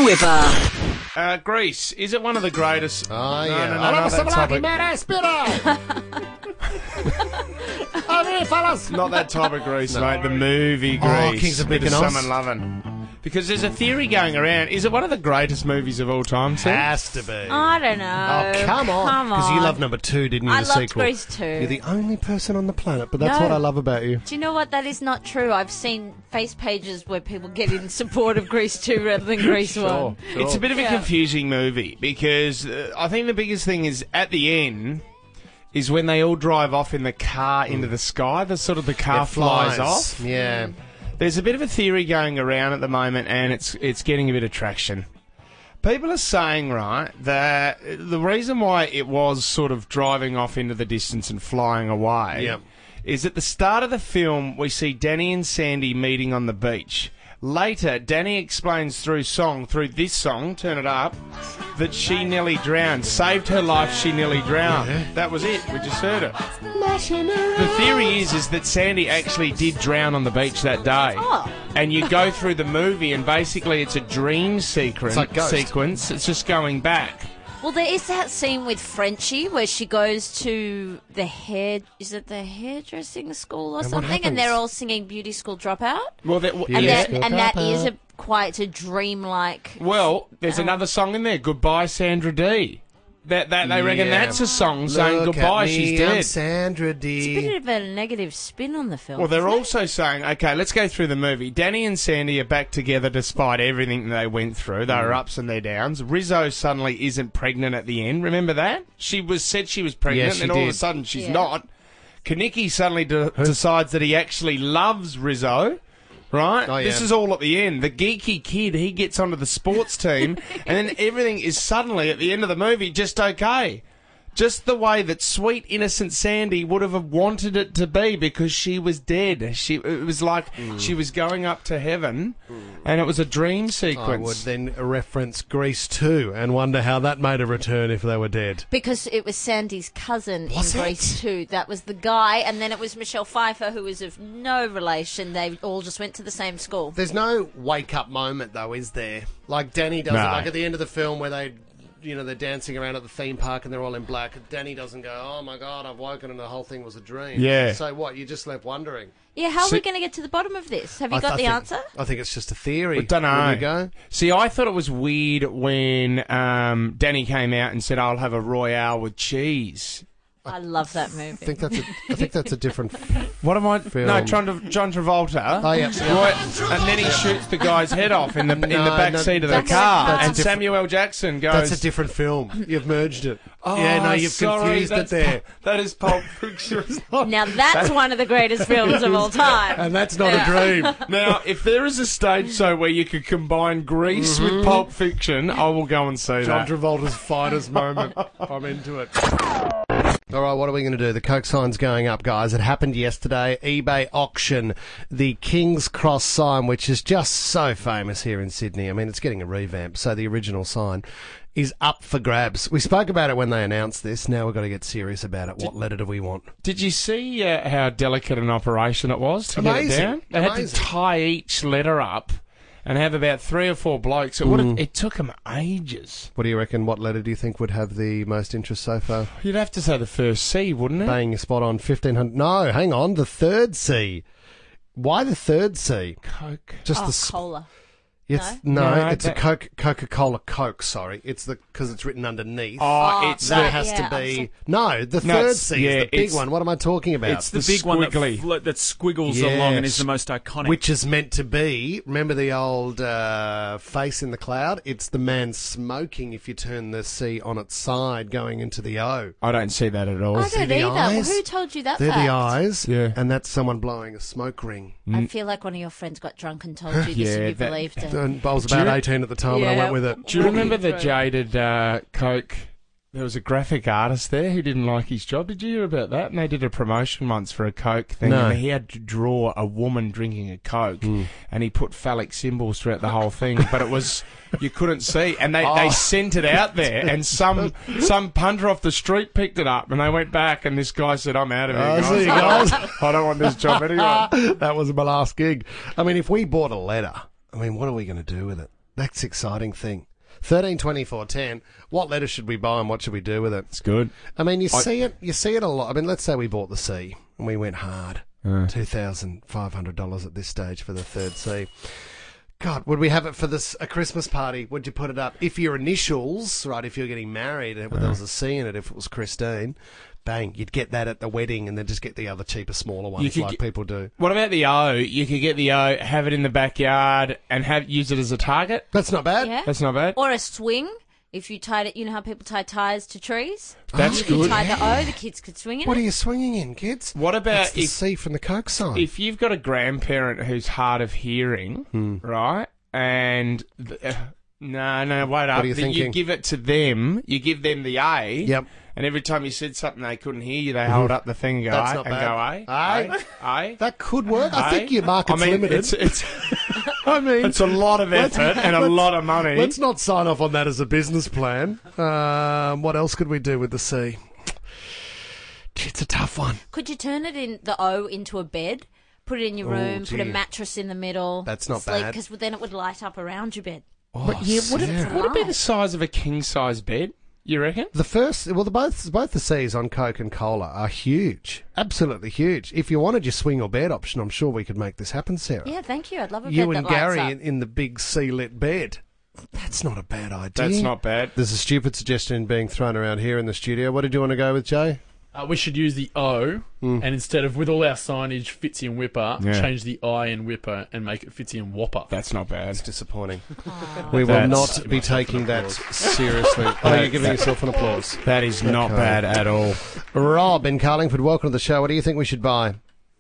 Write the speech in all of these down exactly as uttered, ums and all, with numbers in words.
Whipper. Uh, Greece, is it one of the greatest... Oh, No, yeah. no, no, I no, love that a topic. man, Spiro. Come here, fellas. Not that type of Grease, mate. The movie Grease. Oh, Kings of Bit Mykonos. Someone Loving. Because there's a theory going around. Is it one of the greatest movies of all time, Sam? Has to be. I don't know. Oh, come on. Come Because you on. love number two, didn't you, I the loved sequel? Grease two. You're the only person on the planet, but that's No. what I love about you. Do you know what? That is not true. I've seen face pages where people get in support of Grease two rather than Grease one. It's a bit of a Yeah. confusing movie because uh, I think the biggest thing is at the end is when they all drive off in the car into the sky. The sort of the car It flies off. Yeah. There's a bit of a theory going around at the moment, and it's it's getting a bit of traction. People are saying, right, that the reason why it was sort of driving off into the distance and flying away Yep. is at the start of the film we see Danny and Sandy meeting on the beach. Later, Danny explains through song, through this song, Turn It Up, that she nearly drowned. Saved her life, she nearly drowned. Yeah. That was it. We just heard it. The theory is is that Sandy actually did drown on the beach that day. Oh. And you go through the movie and basically it's a dream sequence. It's like Ghost. sequence. It's just going back. Well, there is that scene with Frenchie where she goes to the hair... Is it the hairdressing school or And what something? And happens? they're all singing Beauty School Dropout? Well, that, And, Yes. that, and that is a quite a dreamlike... well, there's Oh. another song in there. Goodbye, Sandra D. That that they reckon Yeah. that's a song saying Look goodbye. at me, She's I'm dead. Sandra It's a D. bit of a negative spin on the film. Well, they're isn't it? also saying, okay, let's go through the movie. Danny and Sandy are back together despite everything they went through. They were ups and their downs. Rizzo suddenly isn't pregnant at the end. Remember that? She was said she was pregnant, Yeah, she and all of a did. sudden she's Yeah. not. Kanicki suddenly de- decides that he actually loves Rizzo. Right? Oh, yeah. This is all at the end. The geeky kid, he gets onto the sports team, and then everything is suddenly, at the end of the movie, just okay. Just the way that sweet, innocent Sandy would have wanted it to be because she was dead. She It was like she was going up to heaven, and it was a dream I sequence. would then reference Grease two and wonder how that made a return if they were dead. Because it was Sandy's cousin Was in it? Grease two. That was the guy, and then it was Michelle Pfeiffer, who was of no relation. They all just went to the same school. There's no wake-up moment, though, is there? Like Danny does No. it, like at the end of the film where they... You know, they're dancing around at the theme park and they're all in black. Danny doesn't go, oh my God, I've woken and the whole thing was a dream. Yeah. So what? You just left wondering. Yeah, how are So- we going to get to the bottom of this? Have you I got th- the I answer? think, I think it's just a theory. I don't know. Wouldn't you go? See, I thought it was weird when um, Danny came out and said, I'll have a Royale with cheese. I love that movie. I think that's a, I think that's a different... What am I? Film. No, John, Tra- John Travolta. Oh, yeah. Right, and then he shoots the guy's head off in the in the No, back no, seat of the that's a- car, that's a and different- Samuel Jackson goes. That's a different film. You've merged it. Oh, yeah, no, you've sorry, confused it that's there. Pul- that is Pulp Fiction. Now that's one of the greatest films of all time. And that's not a dream. Now, if there is a stage show where you could combine Grease with Pulp Fiction, I will go and see John that. Travolta's finest moment. I'm into it. All right, what are we going to do? The Coke sign's going up, guys. It happened yesterday. eBay auction. The King's Cross sign, which is just so famous here in Sydney. I mean, it's getting a revamp, so the original sign is up for grabs. We spoke about it when they announced this. Now we've got to get serious about it. What letter do we want? Did you see uh, how delicate an operation it was to get it Amazing. down? They had to Amazing. tie each letter up and have about three or four blokes. It, would Mm. have, it took them ages. What do you reckon? What letter do you think would have the most interest so far? You'd have to say the first C, wouldn't it? Bang, spot on. fifteen hundred. No, hang on. The third C. Why the third C? Coke. Just Oh, the s- cola. It's no, No, it's that- a Coke Coca-Cola Coke. Sorry, it's the because it's written underneath. Oh, Oh, it's that the- has yeah, to I be was- no. The No, third it's- C yeah, is the big it's- one. What am I talking about? It's the, The big one that, squiggly. flo- that squiggles Yes. along and is the most iconic. Which is meant to be. Remember the old uh, face in the cloud? It's the man smoking. If you turn the C on its side, going into the O. I don't see that at all. I See don't the either. Well, eyes? who told you that They're fact? the eyes, Yeah. and that's someone blowing a smoke ring. I feel like one of your friends got drunk and told you this Yeah, and you that- believed it. And I was Do you- about eighteen at the time, and I Yeah. went with it. Do you remember the Right. jaded uh, Coke? There was a graphic artist there who didn't like his job. Did you hear about that? And they did a promotion once for a Coke thing, No. and he had to draw a woman drinking a Coke, and he put phallic symbols throughout the whole thing, but it was you couldn't see, and they, they sent it out there, and some some punter off the street picked it up, and they went back, and this guy said, "I'm out of here, Oh, guys. see you guys. I don't want this job anyway." That was my last gig. I mean, if we bought a letter, I mean, what are we going to do with it? That's the exciting thing. Thirteen twenty four ten. What letter should we buy and what should we do with it? It's good. I mean, you I- see it. You see it a lot. I mean, let's say we bought the C and we went hard. Uh. Two thousand five hundred dollars at this stage for the third C. God, would we have it for this a Christmas party? Would you put it up if your initials, right? If you're getting married, and there was a C in it. If it was Christine, bang, you'd get that at the wedding, and then just get the other cheaper, smaller ones could like get- people do. What about the O? You could get the O, have it in the backyard, and have use it as a target. That's not bad. Yeah. That's not bad. Or a swing. If you tied it, you know how people tie ties to trees? That's If you good. tie the O, the kids could swing in What are it. you swinging in, kids? What about That's the if C from the Coke sign. if you've got a grandparent who's hard of hearing, Hmm. right? And th- uh, no, no, wait up. are you Then thinking? You give it to them. You give them the A. Yep. And every time you said something they couldn't hear you, they hold up the thing and go That's A not and bad. go A. Aye. A. A. That could work. I A. think your market's I mean, limited. It's, it's, I mean, it's a lot of Let's- effort and a let's- lot of money. let's not sign off on that as a business plan. Um, what else could we do with the C? It's a tough one. Could you turn it in the O into a bed? Put it in your room, put a gee. mattress in the middle. That's not sleep, bad. because then it would light up around your bed. But yeah, would it, Sarah. would it be the size of a king size bed? You reckon? The first, well, the both both the C's on Coke and Cola are huge, absolutely huge. If you wanted your swing or bed option, I'm sure we could make this happen, Sarah. Yeah, thank you. I'd love a you bed and that lights Gary up. in, in the big C-lit bed. That's not a bad idea. That's not bad. There's a stupid suggestion being thrown around here in the studio. What did you want to go with, Jay? Uh, we should use the O, and instead of with all our signage Fitzy and Whipper, Yeah. change the I in Whipper and make it Fitzy and Whopper. That's not bad. It's disappointing. We will That's- not be taking that seriously. Oh, you're giving yourself an applause. That is not Okay. bad at all. Rob in Carlingford, welcome to the show. What do you think we should buy?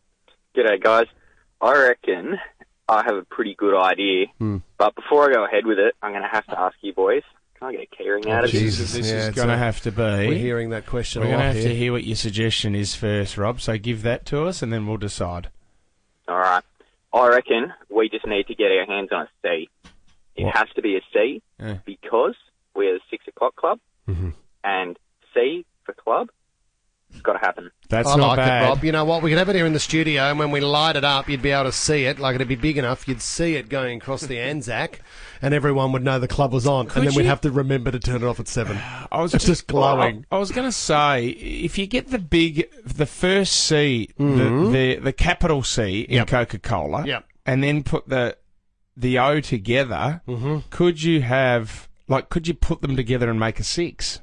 G'day, guys. I reckon I have a pretty good idea, Hmm. but before I go ahead with it, I'm going to have to ask you boys, can I get a keyring out of this? Jesus, This yeah, is it's going to a- have to be. We're hearing that question We're a going to lot have here. to hear what your suggestion is first, Rob. So give that to us, and then we'll decide. All right. I reckon we just need to get our hands on a C. It What? has to be a C Yeah. because we're the six o'clock club, Mm-hmm. and C for club, it's got to happen. That's I not like bad. it, Rob. You know what? We could have it here in the studio, and when we light it up, you'd be able to see it. Like, it'd be big enough, you'd see it going across the Anzac, and everyone would know the club was on. and then we'd you- have to remember to turn it off at seven. I was It's just glowing. I was going to say, if you get the big, the first C, Mhm. the, the the capital C in Yep. Coca-Cola, Yep. and then put the the O together, Mm-hmm. could you have like could you put them together and make a six?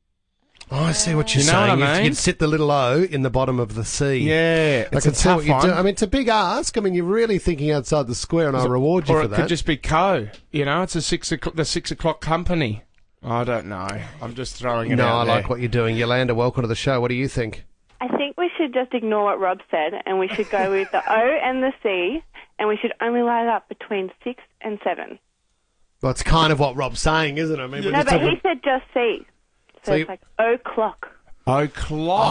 Oh, I see what you're You know what saying. I You'd- mean? You'd sit the little O in the bottom of the C. Yeah, I it's can a see tough what you're one. doing. I mean, it's a big ask. I mean, you're really thinking outside the square, and I reward you or for it that. could just be Co. You know, it's a six o'clock, the six o'clock company. I don't know. I'm just throwing it no, out I there. like what you're doing. Yolanda, welcome to the show. What do you think? I think we should just ignore what Rob said, and we should go with the O and the C, and we should only light it up between six and seven. Well, it's kind of what Rob's saying, isn't it? I mean, we're No, just but talking- he said just C. So, So you- it's like o'clock. O'clock.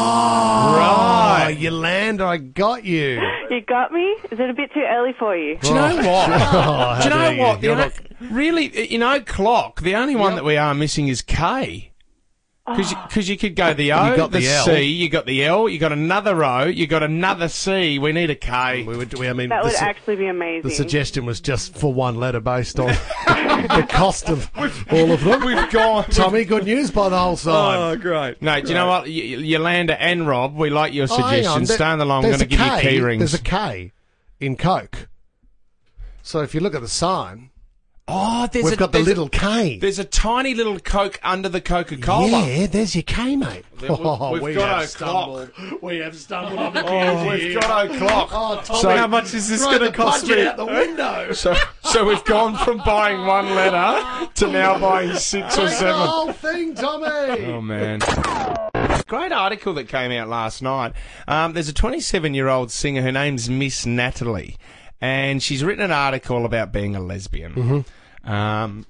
Oh, Right. Yolanda, I got you. You got me? Is it a bit too early for you? Do you know what? Oh, Do you how know dare what? The You're only- not- really, you know, clock. The only one that we are missing is K. Because you, you could go the O, You got the, the L. C, you got the L, you got another O, you got another C. We need a K. We would, we, I mean, That the, would su- actually be amazing. the suggestion was just for one letter based on the cost of all of them. We've gone. Tommy, good news by the whole side. great. No, do you know what? Y- Y- Yolanda and Rob, we like your Oh, hang on. suggestions. There- Stay on the line. I'm there's going to a give you K- key rings. There's a K in Coke. So if you look at the sign, oh, there's we've a, got the there's little A, K. there's a tiny little Coke under the Coca-Cola. Yeah, there's your K, mate. We've- we've we got have a stumbled. We have stumbled on the Oh, we've got o'clock. Oh, Tommy, So how much is this throw going to the cost budget me? out the window. So, so we've gone from buying one letter to now buying six or Take the seven. whole thing, Tommy. Oh, man. Great article that came out last night. Um, there's a twenty-seven-year-old singer. Her name's Miss Natalie. And she's written an article about being a lesbian. Mm-hmm. Um,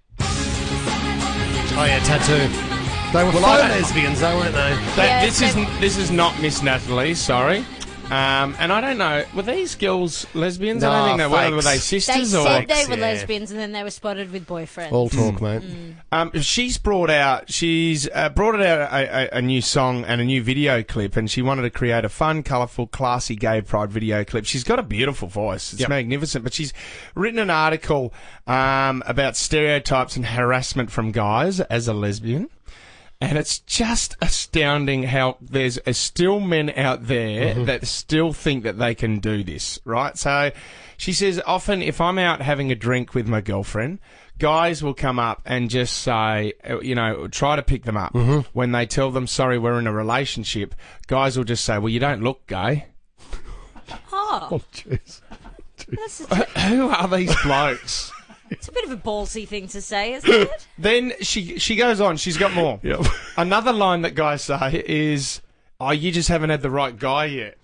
Oh, yeah, tattoo. They were Well, faux I- lesbians, though, weren't they? that, Yeah, this so- isn't. This is not Miss Natalie. Sorry. Um, and I don't know, were these girls lesbians? I No, don't think they were. fakes. Were they They sisters or? said they were yeah. lesbians, and then they were spotted with boyfriends. All talk, mate. Um, she's brought out she's uh, brought out a, a, a new song and a new video clip, and she wanted to create a fun, colourful, classy gay pride video clip. She's got a beautiful voice; it's Yep. magnificent. But she's written an article um, about stereotypes and harassment from guys as a lesbian. And it's just astounding how there's uh, still men out there that still think that they can do this, right? So she says, often if I'm out having a drink with my girlfriend, guys will come up and just say, uh, you know, try to pick them up. When they tell them, sorry, we're in a relationship, guys will just say, well, you don't look gay. Oh, Oh, jeez. that's a, Who are these blokes? it's a bit of a ballsy thing to say, isn't it? Then she she goes on. She's got more. Yep. Another line that guys say is, "Oh, you just haven't had the right guy yet."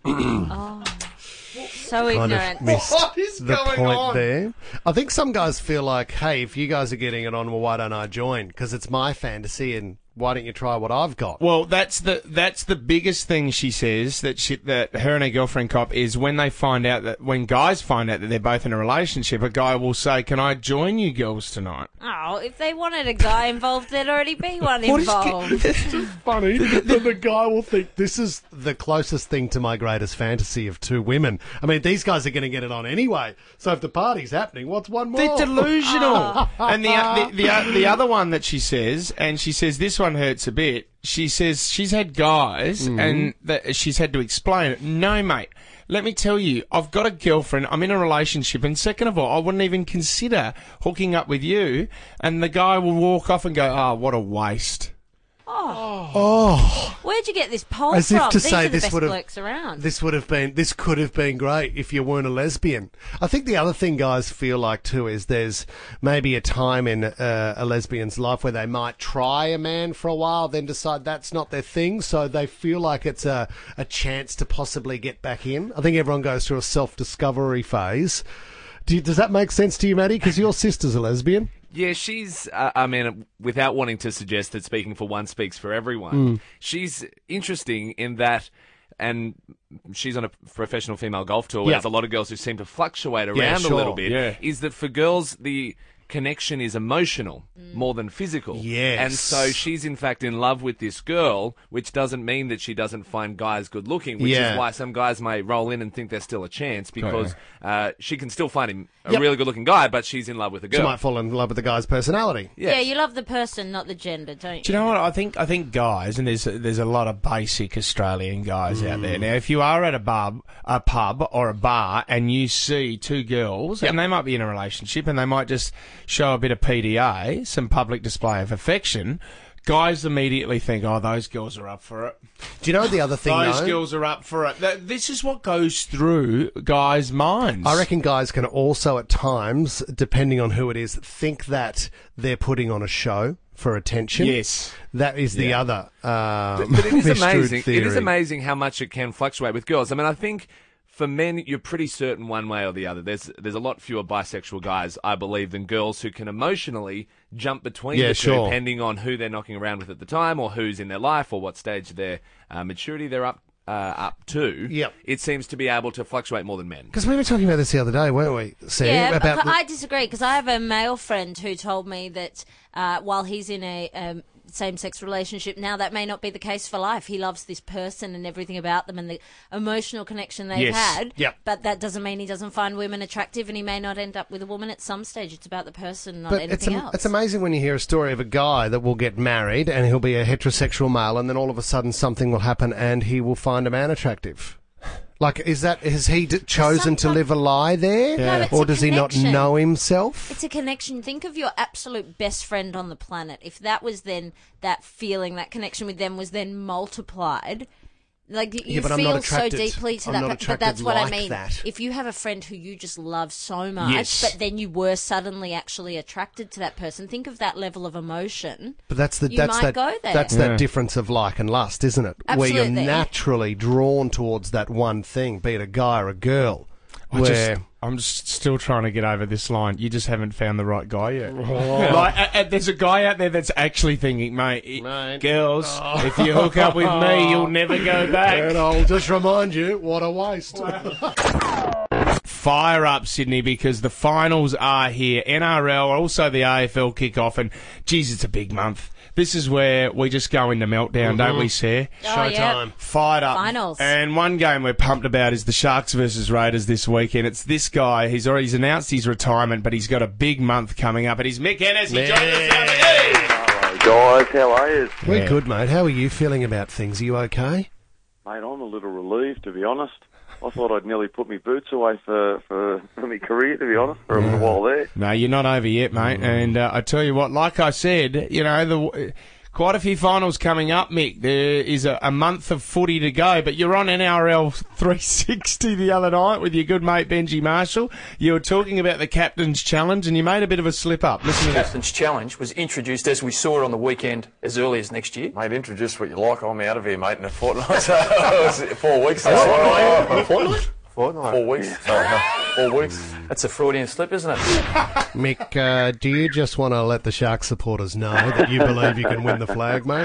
So Kind ignorant. of missed What is the going point on? there. I think some guys feel like, hey, if you guys are getting it on, well, why don't I join? Because it's my fantasy, and why don't you try what I've got? Well, that's the that's the biggest thing she says that she, that her and her girlfriend cop is when they find out that when guys find out that they're both in a relationship, a guy will say, "Can I join you girls tonight?" Oh, if they wanted a guy involved, there'd already be one What is involved. Funny that the guy will think this is the closest thing to my greatest fantasy of two women. I mean, these guys are going to get it on anyway. So if the party's happening, what's one more? They're delusional. And the, the the the other one that she says, and she says this one hurts a bit. She says she's had guys, and that she's had to explain it. No, mate. Let me tell you, I've got a girlfriend, I'm in a relationship, and second of all, I wouldn't even consider hooking up with you, and the guy will walk off and go, oh, what a waste. Oh, Where'd you get this poll As from? if to These say are the this best would've- blokes around. this would have been, this could have been great if you weren't a lesbian. I think the other thing guys feel like too is there's maybe a time in uh, a lesbian's life where they might try a man for a while, then decide that's not their thing, so they feel like it's a, a chance to possibly get back in. I think everyone goes through a self-discovery phase. Do you, does that make sense to you, Maddie? Because your sister's a lesbian. Yeah, she's, uh, I mean, without wanting to suggest that speaking for one speaks for everyone, she's interesting in that, and she's on a professional female golf tour where Yeah. there's a lot of girls who seem to fluctuate around Yeah, a sure. little bit, Yeah. is that for girls, the connection is emotional more than physical. Yes. And so she's in fact in love with this girl, which doesn't mean that she doesn't find guys good looking, which Yeah. is why some guys may roll in and think there's still a chance because uh, she can still find him a Yep. really good looking guy, but she's in love with a She girl. might fall in love with the guy's personality. Yes. Yeah, you love the person, not the gender, don't you? Do you know what I think? I think guys, and there's there's a lot of basic Australian guys out there. Now, if you are at a pub, a pub or a bar, and you see two girls, and they might be in a relationship, and they might just show a bit of P D A, some public display of affection, guys immediately think, "Oh, those girls are up for it. Do you know the other thing, Those though? girls are up for it." That, this is what goes through guys' minds. I reckon guys can also at times, depending on who it is, think that they're putting on a show for attention. Yes. That is the other um, But it is misconstrued amazing. It is theory. amazing how much it can fluctuate with girls. I mean, I think for men, you're pretty certain one way or the other. There's there's a lot fewer bisexual guys, I believe, than girls who can emotionally jump between Yeah, the two, sure. depending on who they're knocking around with at the time, or who's in their life, or what stage of their uh, maturity they're up uh, up to. Yep. It seems to be able to fluctuate more than men. Because we were talking about this the other day, weren't we, Sam? Yeah, about but the- I disagree because I have a male friend who told me that uh, while he's in a um, same-sex relationship now, that may not be the case for life. He loves this person and everything about them and the emotional connection they've Yes. had. Yep. But that doesn't mean he doesn't find women attractive, and he may not end up with a woman at some stage. It's about the person, not But it's, anything am- else. it's amazing when you hear a story of a guy that will get married and he'll be a heterosexual male, and then all of a sudden something will happen and he will find a man attractive. Like, is that, has he d- chosen to Sometimes- live a lie there? No, it's Or a does he not connection. know himself? It's a connection. Think of your absolute best friend on the planet. If that was then that feeling, that connection with them was then multiplied, like you Yeah, but I'm feel not so attracted- deeply to I'm that. not per- but attracted that's what I like mean. that. If you have a friend who you just love so much, Yes. but then you were suddenly actually attracted to that person, think of that level of emotion. But that's the You that's might that go there. that's Yeah. that difference of like and lust, isn't it? Where you're Absolutely. naturally drawn towards that one thing, be it a guy or a girl. I Where? just, I'm just still trying to get over this line. You just haven't found the right guy yet. Like, uh, uh, there's a guy out there that's actually thinking, mate, it- Mate. girls, if you hook up with me, you'll never go back. And I'll just remind you, what a waste. Fire up, Sydney, because the finals are here. N R L, also the A F L kick off, and geez, it's a big month. This is where we just go into meltdown, don't we, Sarah? Oh, yeah. Showtime. Fired up. Finals. And one game we're pumped about is the Sharks versus Raiders this weekend. It's this guy. He's already he's announced his retirement, but he's got a big month coming up. And he's Mick Ennis. He joined us the other day. Guys, how are you? We're Yeah. good, mate. How are you feeling about things? Are you okay? Mate, I'm a little relieved, to be honest. I thought I'd nearly put my boots away for, for, for my career, to be honest, for a little while there. No, you're not over yet, mate. And uh, I tell you what, like I said, you know, the quite a few finals coming up, Mick. There is a, a month of footy to go, but you're on N R L three sixty the other night with your good mate Benji Marshall. You were talking about the Captain's Challenge, and you made a bit of a slip up. Listen to this. Captain's Challenge was introduced as we saw it on the weekend as early as next year. Mate, introduce what you like. I'm out of here, mate, in a fortnight. So, four weeks. A fortnight? Fortnight. Four weeks. Sorry, no. Four weeks. That's a Freudian slip, isn't it? Mick, uh, do you just want to let the Shark supporters know that you believe you can win the flag, mate?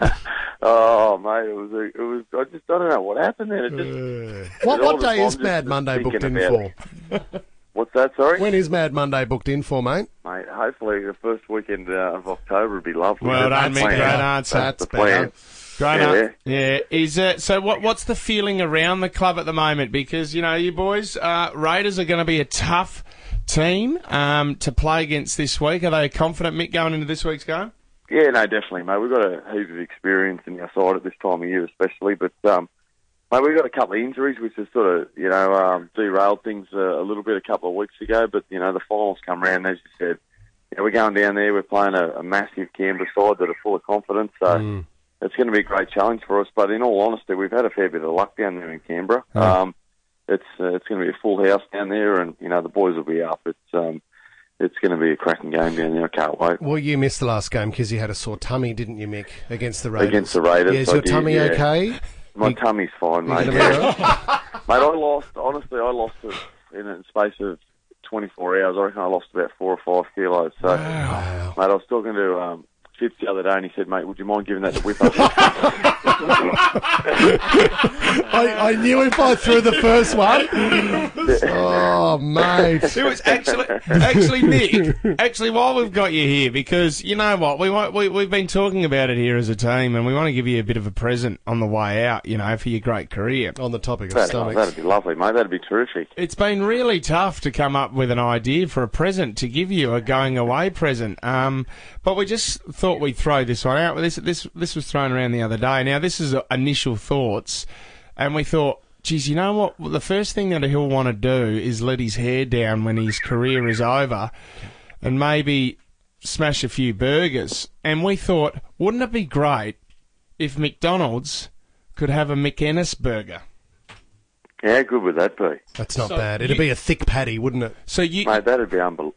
Oh, mate, it was, a, it was, I just I don't know what happened there. It just, What, it all what just- day I'm is just Mad Monday thinking booked in about for? it. What's that, sorry? When is Mad Monday booked in for, mate? Mate, hopefully the first weekend uh, of October would be lovely. Well That's done, the Mick. plan. Great answer. That's the plan. better. Great, Yeah. yeah. yeah. Is uh, so? What what's the feeling around the club at the moment? Because you know, you boys, uh, Raiders are going to be a tough team um, to play against this week. Are they confident, Mick, going into this week's game? Yeah, no, definitely, mate. We've got a heap of experience in our side at this time of year, especially. But, um, mate, we've got a couple of injuries, which has sort of, you know, um, derailed things uh, a little bit a couple of weeks ago. But, you know, the finals come round, as you said. You know, we're going down there. We're playing a, a massive Canberra side that are full of confidence. So Mm. it's going to be a great challenge for us. But in all honesty, we've had a fair bit of luck down there in Canberra. Um, it's uh, it's going to be a full house down there, and, you know, the boys will be up. It's um, it's going to be a cracking game down there. I can't wait. Well, you missed the last game because you had a sore tummy, didn't you, Mick, against the Raiders? Against the Raiders, Yeah, is I your did, tummy yeah. okay? My You- tummy's fine, You mate. gonna be all right? Mate, I lost, honestly, I lost it in a space of twenty-four hours. I reckon I lost about four or five kilos. So, Wow. mate, I was talking to um, Fitz the other day, and he said, mate, would you mind giving that to Whipper? I, I knew if I threw the first one. Oh, mate. It was actually, actually, Mick. Actually, while we've got you here, because you know what, we want, we we've been talking about it here as a team, and we want to give you a bit of a present on the way out. You know, for your great career. On the topic of That, stomachs. that'd be lovely, mate. That'd be terrific. It's been really tough to come up with an idea for a present to give you, a going away present. Um, but we just thought we'd throw this one out. This this this was thrown around the other day. Now this is initial thoughts, and we thought, geez, you know what? The first thing that he'll want to do is let his hair down when his career is over, and maybe smash a few burgers. And we thought, wouldn't it be great if McDonald's could have a McEnnis burger? How good would that be? That's not So bad. It'd you- be a thick patty, wouldn't it? So you, Mate, that'd be unbelievable.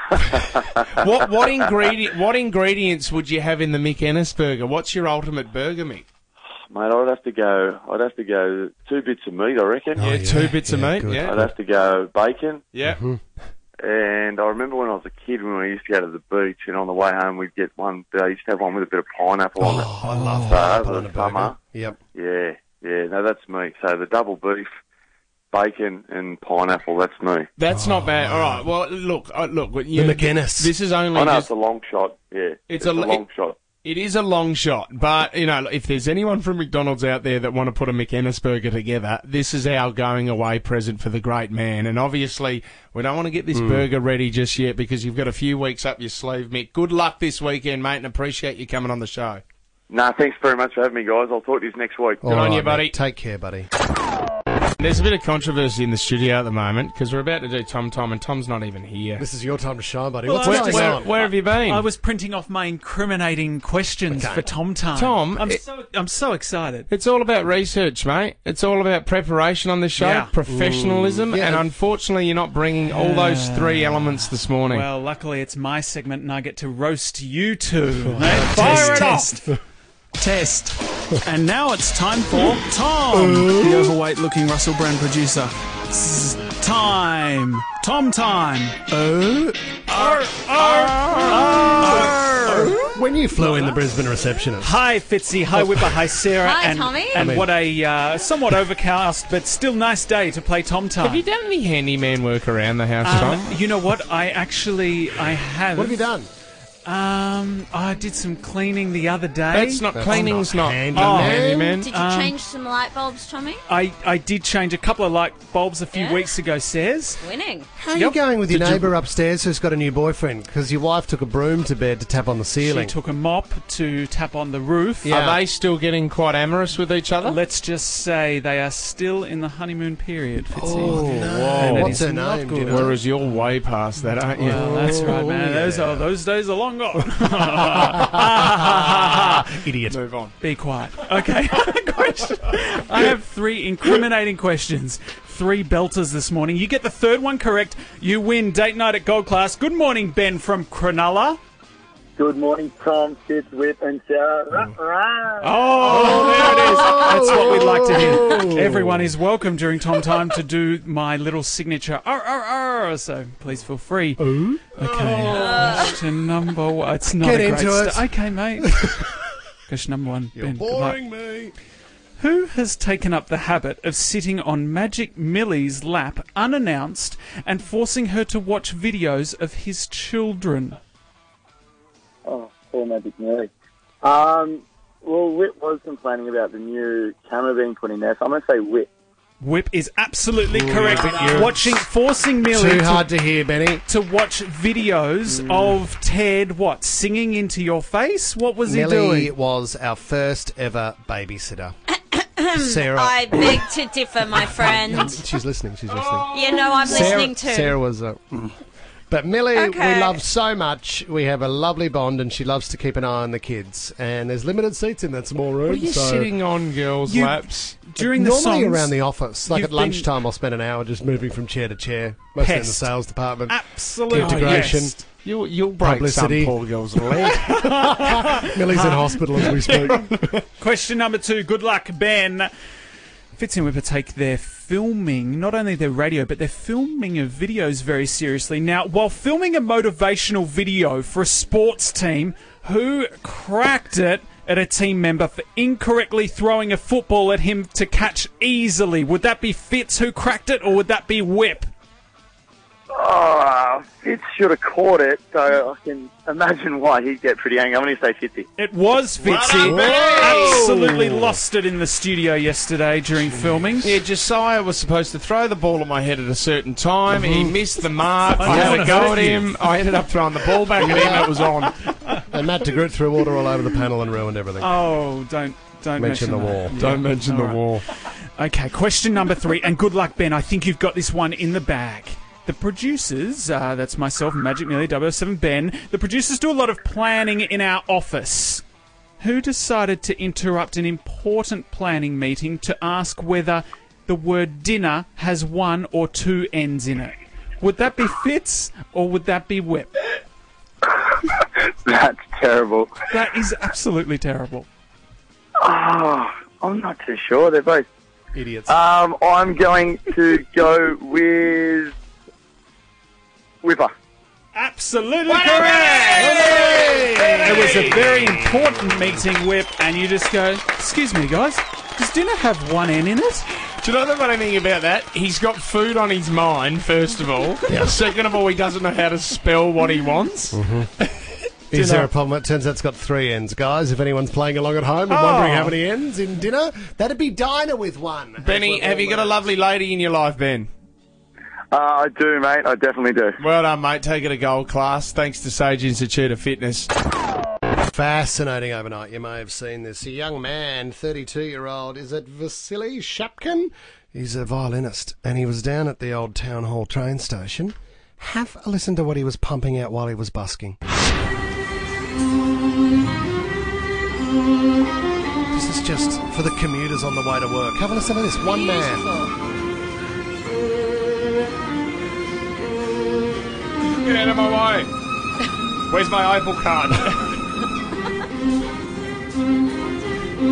what what ingredient what ingredients would you have in the Mick Ennis burger? What's your ultimate burger, Mick? Mate, I'd have to go, I'd have to go two bits of meat, I reckon. Oh, yeah, two yeah, bits of yeah, meat. good. Yeah, I'd have to go bacon. yeah. And I remember when I was a kid, when we used to go to the beach, and on the way home we'd get one. I used to have one with a bit of pineapple on it. Oh, I love So pineapple over on a the summer, burger. Yep. yeah, yeah. No, that's me. So the double beef, bacon, and pineapple. That's me. That's not bad. All right. Well, look, uh, look. You The know, McGuinness. This is only I know just. it's a long shot. Yeah, It's it's, a a, l- long it- shot. It is a long shot, but you know, if there's anyone from McDonald's out there that want to put a McEnnis burger together, this is our going away present for the great man. And obviously, we don't want to get this burger ready just yet because you've got a few weeks up your sleeve, Mick. Good luck this weekend, mate, and appreciate you coming on the show. No, thanks very much for having me, guys. I'll talk to you next week. All on you, mate. buddy. Take care, buddy. There's a bit of controversy in the studio at the moment because we're about to do Tom Tom, and Tom's not even here. This is your time to shine, buddy. Well, What's I Where, was going just- where, on? where have you been? I was printing off my incriminating questions Okay. for Tom Time. Tom, I'm it- so I'm so excited. It's all about research, mate. It's all about preparation on this show, Yeah. professionalism, Mm, yeah. and unfortunately, you're not bringing all those three elements this morning. Well, luckily it's my segment and I get to roast you two. Fire it test, test. Test. And now it's time for Tom, the overweight looking Russell Brand producer. Zzz. time. Tom time. Oh. When you flew in the Brisbane receptionist. Hi, Fitzy. Hi, Whipper. Hi, Sarah. Hi, and, Tommy. And I mean- what a uh, somewhat overcast but still nice day to play Tom time. Have you done any handyman work around the house, Um, Tom? you know what? I actually I have. What have you done? Um, I did some cleaning the other day. That's not That's cleaning's not not, handyman. oh, handyman. Did you Um, change some light bulbs, Tommy? I, I did change a couple of light bulbs a few Yeah. weeks ago, says. Winning. How are Yep. you going with your Did you- neighbour upstairs who's got a new boyfriend? Because your wife took a broom to bed to tap on the She ceiling. took a mop to tap on the roof. Yeah. Are they still getting quite amorous with each other? Let's just say they are still in the honeymoon period, Fitzy. Oh, And it what's is her not name? good. do you know? Whereas you're way past that, aren't you? Well, that's right, man. Oh, Those yeah. are those days are long gone. Idiot. Move on. Be quiet. Okay. Question. I have three incriminating questions. Three belters this morning. You get the third one correct, you win date night at Gold Class. Good morning, Ben from Cronulla. Good morning, Tom, Fitz, Whip, and Sarah. Rah, rah. Oh, there it is. That's what we'd like to hear. Everyone is welcome during Tom Time to do my little signature. Arr, arr, arr. So please feel free. Okay. Question number one. It's not Get a great into it. sta- Okay, mate. Question number one. You're Ben, good luck. boring me. Who has taken up the habit of sitting on Magic Millie's lap unannounced and forcing her to watch videos of his children? Oh, poor Magic Millie. Um, well, Whip was complaining about the new camera being put in there, so I'm going to say Whip. Whip is absolutely Ooh, correct. but you're- Watching, forcing Millie Too to, hard to hear, Benny. to watch videos of Ted, what, singing into your face? What was Millie he doing? was our first ever babysitter. Sarah. I beg to differ, my friend. She's listening. She's listening. You know I'm Sarah, listening too. Sarah was. Uh, mm. But Millie, Okay. we love so much. We have a lovely bond, and she loves to keep an eye on the kids. And there's limited seats in that small room. What are you so sitting on girls' You- laps? During the normally songs, around the office, like you've at been lunchtime, I'll spend an hour just moving from chair to chair. Mostly in the Pest. sales department. absolutely Integration. yes. You'll, you'll break Publicity. some poor girl's leg. Millie's in hospital as we speak. Question number two. Good luck, Ben. Fitz and Whipper take their filming, not only their radio, but their filming of videos very seriously. Now, while filming a motivational video for a sports team, who cracked it at a team member for incorrectly throwing a football at him to catch easily? Would that be Fitz who cracked it, or would that be Whip? Oh, Fitz should have caught it, so I can imagine why he'd get pretty angry. I'm going to say Fitzy. It was Fitzy. Absolutely lost it in the studio yesterday during filming. Yeah, Josiah was supposed to throw the ball at my head at a certain time. He missed the mark. I had a go at him. I ended up throwing the ball back at him. It was on. And Matt DeGroot threw water all over the panel and ruined everything. Oh, don't don't Mention mention, the that. wall. Yeah. Don't mention the All right. wall. Okay, question number three, and good luck, Ben. I think you've got this one in the bag. The producers, uh, that's myself, Magic Millie, double oh seven Ben, the producers do a lot of planning in our office. Who decided to interrupt an important planning meeting to ask whether the word dinner has one or two N's in it? Would that be Fitz, or would that be Whip? That's terrible. That is absolutely terrible. Oh, I'm not too sure. They're both Idiots. Um, I'm going to go with Whipper. Absolutely correct! It was a very important meeting, Whip, and you just go, excuse me, guys, does dinner have one N in it? Do you know the funny thing about that? He's got food on his mind, first of all. Second of all, he doesn't know how to spell what he wants. Is there a problem? It turns out it's got three N's, guys. If anyone's playing along at home and Oh. wondering how many N's in dinner, that'd be diner with one. Benny, have you got a lovely lady in your life, Ben? Uh, I do, mate. I definitely do. Well done, mate. Take it a gold class. Thanks to Sage Institute of Fitness. Fascinating overnight. You may have seen this. A young man, thirty-two-year-old, is it Vasily Shapkin? He's a violinist, and he was down at the old town hall train station. Have a listen to what he was pumping out while he was busking. This is just for the commuters on the way to work. Have a listen to this. One man. Get out of my way. Where's my Apple card?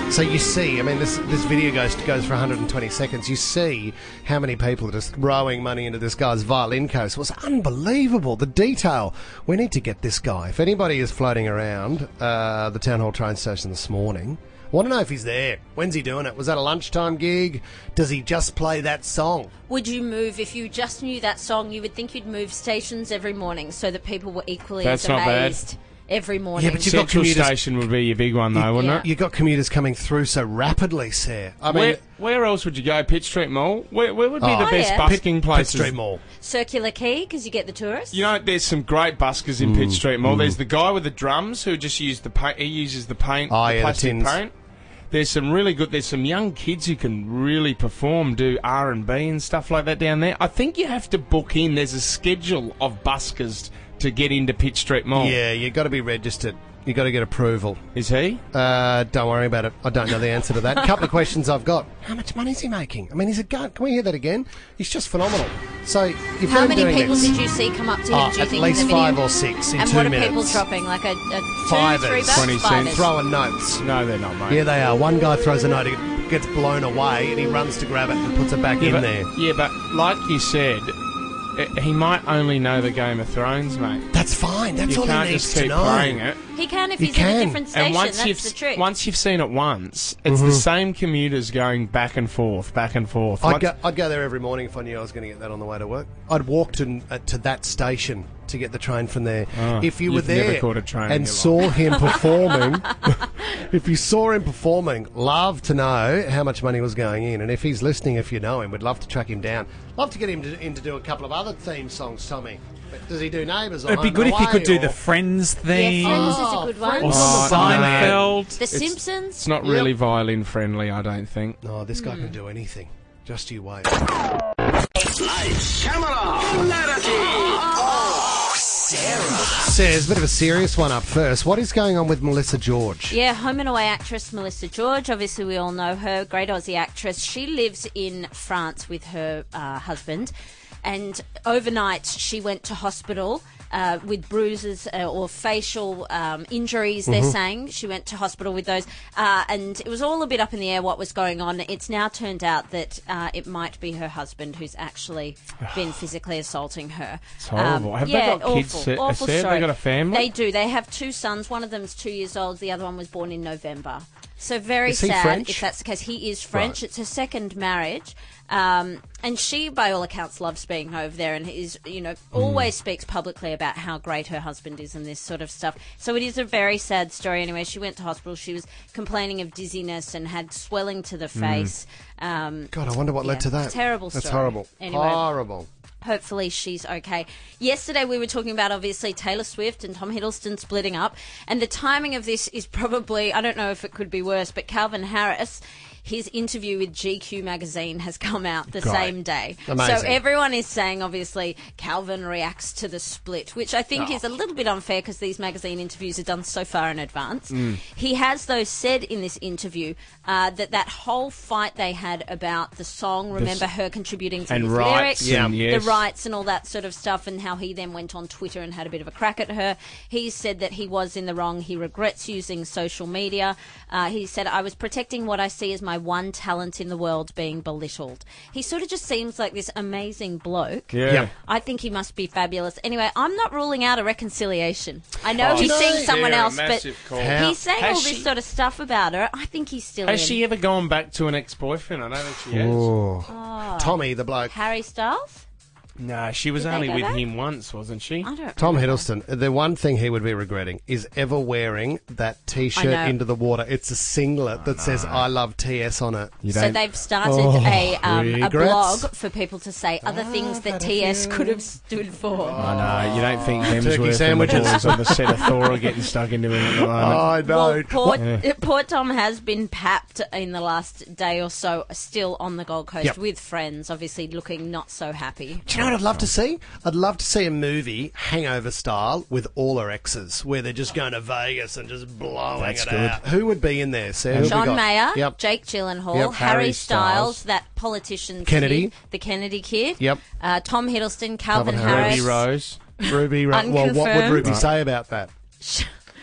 So you see, I mean, this this video goes goes for one hundred twenty seconds. You see how many people are just throwing money into this guy's violin case. It was unbelievable, the detail. We need to get this guy. If anybody is floating around uh, the Town Hall train station this morning, I want to know if he's there. When's he doing it? Was that a lunchtime gig? Does he just play that song? Would you move, if you just knew that song, you would think you'd move stations every morning so that people were equally That's as not bad. amazed every morning. Yeah, but you've got Central commuters. Station would be your big one, though, You- wouldn't Yeah. it? You've got commuters coming through so rapidly, Sarah. I mean, where, where else would you go? Pitt Street Mall? Where, where would be Oh. the Oh, best yeah. busking Pitt places? Street Mall. Circular Quay, because you get the tourists. You know, there's some great buskers in Pitt Street Mall. There's the guy with the drums who just use the paint. He uses the paint, Oh, the yeah, the plastic tins. paint. There's some really good. There's some young kids who can really perform, do R and B and stuff like that down there. I think you have to book in. There's a schedule of buskers to get into Pitt Street Mall. Yeah, you've got to be registered. You've got to get approval. Is he? Uh, don't worry about it. I don't know the answer to that. A couple of questions I've got. How much money is he making? I mean, he's a gun. Can we hear that again? He's just phenomenal. So, you've How heard him many doing people this. did you see come up to him, Oh, do you at think, least in the video? five or six in and two what are minutes. people dropping? Like a, a two, Fivers. three bucks? twenty cents. Fivers. Throwing notes. No, they're not, mate. Yeah, they are. One guy throws a note, it gets blown away, and he runs to grab it and puts it back Yeah, in but, there. yeah, but like you said, eh, he might only know the Game of Thrones, mate. That's fine. That's you all can't he needs just to keep know. playing it. He can if He he's in can. a different station. And once That's you've the trick. once you've seen it once, it's the same commuters going back and forth, back and forth. I'd Once- go, I'd go there every morning if I knew I was going to get that on the way to work. I'd walk to, uh, to that station to get the train from there. Oh, if you were you've never there caught a train in and your saw him performing, if you saw him performing, love to know how much money was going in. And if he's listening, if you know him, we'd love to track him down. Love to get him to, in to do a couple of other theme songs, Tommy. But does he do Neighbours or It'd be Home good and if he Away could do or- the Friends theme. Yeah, Friends is Oh, a good one. Friends. Or Oh, Seinfeld. The It's- Simpsons. It's not really violin friendly, I don't think. No, this guy can do anything. Just you wait. Lights, camera, clarity. Oh, Sarah. Says, a bit of a serious one up first. What is going on with Melissa George? Yeah, Home and Away actress Melissa George. Obviously, we all know her. Great Aussie actress. She lives in France with her uh, husband. And overnight, she went to hospital uh, with bruises uh, or facial um, injuries, they're Mm-hmm. saying. She went to hospital with those. Uh, and it was all a bit up in the air what was going on. It's now turned out that uh, it might be her husband who's actually been physically assaulting her. It's horrible. Have they yeah, got kids, awful, Sa- awful Sarah? They story. got a family? They do. They have two sons. One of them's two years old. The other one was born in November. So very Is he sad French? if that's the case. He is French. Right. It's her second marriage. Um, and she, by all accounts, loves being over there and is, you know, always speaks publicly about how great her husband is and this sort of stuff. So it is a very sad story. Anyway, she went to hospital. She was complaining of dizziness and had swelling to the face. Um, God, I wonder what yeah, led to that. Terrible That's story. horrible. Anyway. Horrible. Hopefully she's okay. Yesterday we were talking about, obviously, Taylor Swift and Tom Hiddleston splitting up. And the timing of this is probably, I don't know if it could be worse, but Calvin Harris, his interview with G Q magazine has come out the Great. same day. Amazing. So everyone is saying, obviously, Calvin reacts to the split, which I think Oh. is a little bit unfair because these magazine interviews are done so far in advance. Mm. He has, though, said in this interview uh, that that whole fight they had about the song, remember s- her contributing to and his rights lyrics, and yes. the rights and all that sort of stuff, and how he then went on Twitter and had a bit of a crack at her. He said that he was in the wrong. He regrets using social media. Uh, he said, I was protecting what I see as my one talent in the world being belittled. He sort of just seems like this amazing bloke. Yeah. Yep. I think he must be fabulous. Anyway, I'm not ruling out a reconciliation. I know Oh, he's no. seeing someone Yeah, a else, but massive call. How- he's saying Has all this she- sort of stuff about her. I think he's still Has in. she ever gone back to an ex-boyfriend? I don't think she has. Oh. Oh. Tommy, the bloke. Harry Styles? No, she was Did they only go with back? him once, wasn't she? I don't Tom remember. Hiddleston, the one thing he would be regretting is ever wearing that I T-shirt know. into the water. It's a singlet that says "I love T S" on it. You So don't- they've started Oh, a um, a regrets. blog for people to say other things that T S could have stood for. I know, you don't think Hemsworth Turkey and the sandwiches. boys on the set of Thor are getting stuck into him at the moment. I Well, poor, Yeah. poor Tom has been papped in the last day or so, still on the Gold Coast Yep. with friends, obviously looking not so happy. Do you know what I'd love to see? I'd love to see a movie, Hangover style, with all her exes, where they're just going to Vegas and just blowing That's it good. out. Who would be in there, Sarah? Who have we John got? Mayer, Yep. Jake Gyllenhaal, Yep. Harry Harry Styles, Styles. that politician Kennedy. kid, the Kennedy kid, Yep. uh, Tom Hiddleston, Calvin, Calvin Harris, Ruby Rose. Ruby. Ro- well, what would Unconfirmed. Ruby say about that?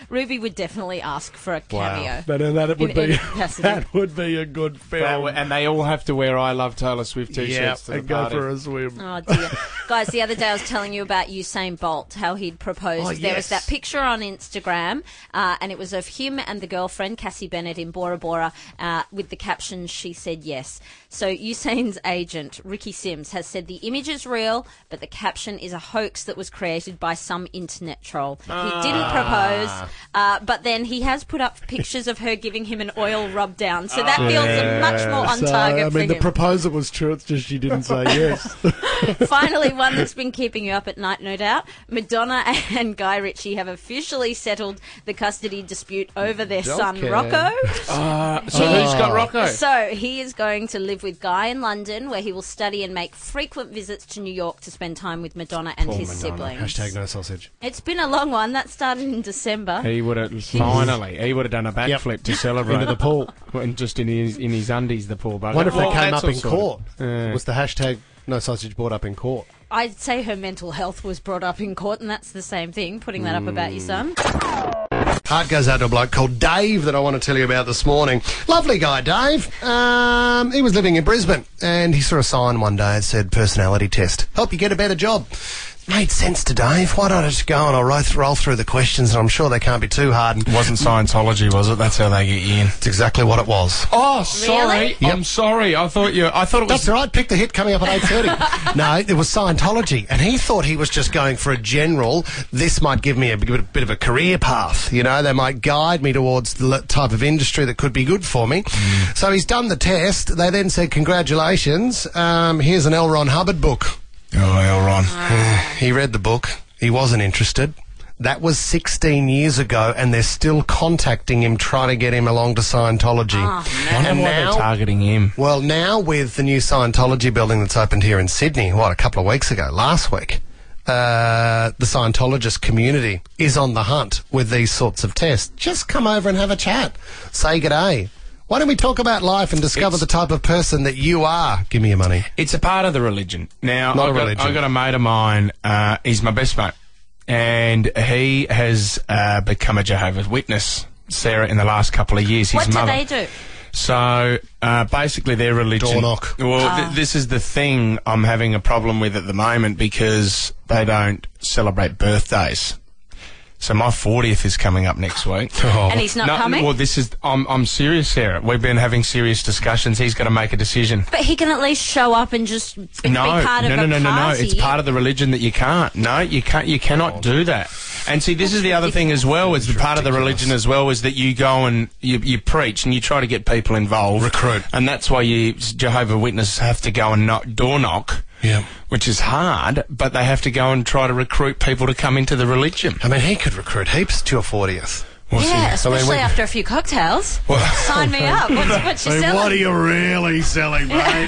Ruby would definitely ask for a cameo. But uh, that would In any be capacity. that would be a good film. And they all have to wear I Love Taylor Swift t-shirts Yeah, to the and go party. for a swim. Oh dear. Guys, the other day I was telling you about Usain Bolt, how he'd proposed. Oh, There yes. was that picture on Instagram, uh, and it was of him and the girlfriend, Cassie Bennett, in Bora Bora, uh, with the caption, "She said yes." So Usain's agent, Ricky Sims, has said the image is real, but the caption is a hoax that was created by some internet troll. He didn't propose, uh, but then he has put up pictures of her giving him an oil rub down, so that feels a much more on So, target I for mean, the him. proposal was true. It's just she didn't say yes. Finally, one that's been keeping you up at night, no doubt. Madonna and Guy Ritchie have officially settled the custody dispute over their son, Okay. Rocco. Uh, so who's got Rocco? So he is going to live with Guy in London, where he will study and make frequent visits to New York to spend time with Madonna and Poor his Madonna. siblings. Hashtag no sausage. It's been a long one. That started in December. He would have finally. He would have done a backflip to celebrate Into the pool. and just in his in his undies. The poor bugger. Wonder if Well, that came that's up in all sorted. court. Yeah. Was the hashtag no sausage brought up in court? I'd say her mental health was brought up in court, and that's the same thing, putting that up about your son. Heart goes out to a bloke called Dave that I want to tell you about this morning. Lovely guy, Dave. Um, he was living in Brisbane and he saw a sign one day that said personality test. Help you get a better job. Made sense to Dave. Why don't I just go and I'll roll, th- roll through the questions, and I'm sure they can't be too hard. And Wasn't Scientology, was it? That's how they get you in. it's exactly what it was. Oh, sorry. Really? Yep. I'm sorry. I thought you. I thought it was. That's all right. Pick the hit coming up at eight thirty. No, it was Scientology, and he thought he was just going for a general. This might give me a bit, bit of a career path. You know, they might guide me towards the le- type of industry that could be good for me. Mm. So he's done the test. They then said, "Congratulations. Um, here's an L. Ron Hubbard book." Oh, Elron. He read the book. He wasn't interested. That was sixteen years ago, and they're still contacting him, trying to get him along to Scientology. Wonder And why now- they're targeting him. Well, now with the new Scientology building that's opened here in Sydney, what, a couple of weeks ago, last week, uh, the Scientologist community is on the hunt with these sorts of tests. Just come over and have a chat. Say g'day. Why don't we talk about life and discover It's- the type of person that you are? Give me your money. It's a part of the religion. Now, Not I've a got, religion. I've got a mate of mine. Uh, he's my best mate, and he has uh, become a Jehovah's Witness, Sarah, in the last couple of years. His What do mother. they do? So uh, basically, their religion. Door knock. Well, th- this is the thing I'm having a problem with at the moment because they don't celebrate birthdays. So my fortieth is coming up next week. Oh. And he's not no, coming? Well, this is. I'm. I'm serious, Sarah. We've been having serious discussions. He's got to make a decision. But he can at least show up and just be No, part no, of no, a no, no, no. party. It's part of the religion that you can't. No, you can't. You cannot do that. And see, this is the other thing as well. Is the part of the religion as well is that you go and you, you preach and you try to get people involved, Recruit. and that's why you Jehovah's Witnesses have to go and knock, door knock. Yeah. Which is hard, but they have to go and try to recruit people to come into the religion. I mean, he could recruit heaps to your fortieth. Yeah, especially we- after a few cocktails. Sign me up. What's, what you I mean, selling? what are you really selling, mate?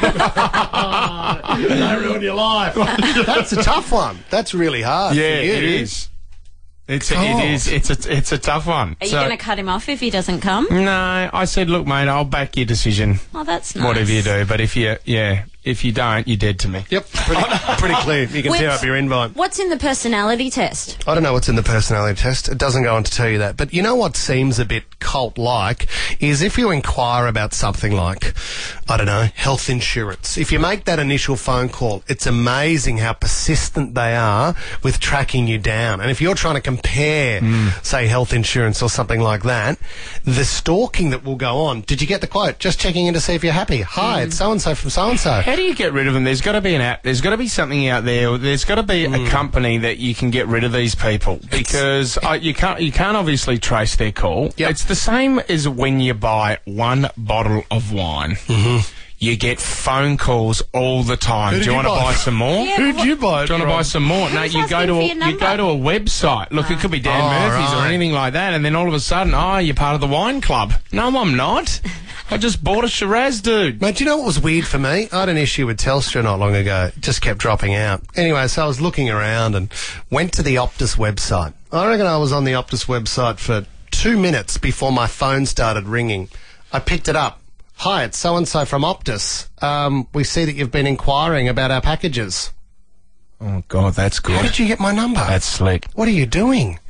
Don't ruin your life. That's a tough one. That's really hard. Yeah, for you. it is. It's God. it is it's a it's a tough one. Are you So- going to cut him off if he doesn't come? No, I said, look, mate, I'll back your decision. Oh, that's nice. Whatever you do, but if you, yeah, if you don't, you're dead to me. Yep, pretty, pretty clear. You can Which- tear up your invite. What's in the personality test? I don't know what's in the personality test. It doesn't go on to tell you that. But you know what seems a bit cult-like is if you inquire about something like, I don't know, health insurance. If you make that initial phone call, it's amazing how persistent they are with tracking you down. And if you're trying to compare, say, health insurance or something like that, the stalking that will go on. Did you get the quote? Just checking in to see if you're happy. Hi, it's so-and-so from so-and-so. How do you get rid of them? There's got to be an app. There's got to be something out there. There's got to be a company that you can get rid of these people because uh, you can't. You can't obviously trace their call. Yep. It's the same as when you buy one bottle of wine. Mm-hmm. You get phone calls all the time. Who Do did you you want to buy buy some more? Yeah, Who'd you buy it Do you want to from? buy some more? No, Who's you go asking to for a your you number? go to a website. Look, it could be Dan Oh, Murphy's or right. anything like that, and then all of a sudden, oh, you're part of the wine club. No, I'm not. I just bought a Shiraz, dude. Mate, do you know what was weird for me? I had an issue with Telstra not long ago. It just kept dropping out. Anyway, so I was looking around and went to the Optus website. I reckon I was on the Optus website for two minutes before my phone started ringing. I picked it up. Hi, it's so-and-so from Optus. Um, we see that you've been inquiring about our packages. Oh God, that's good. How did you get my number? That's slick. What are you doing?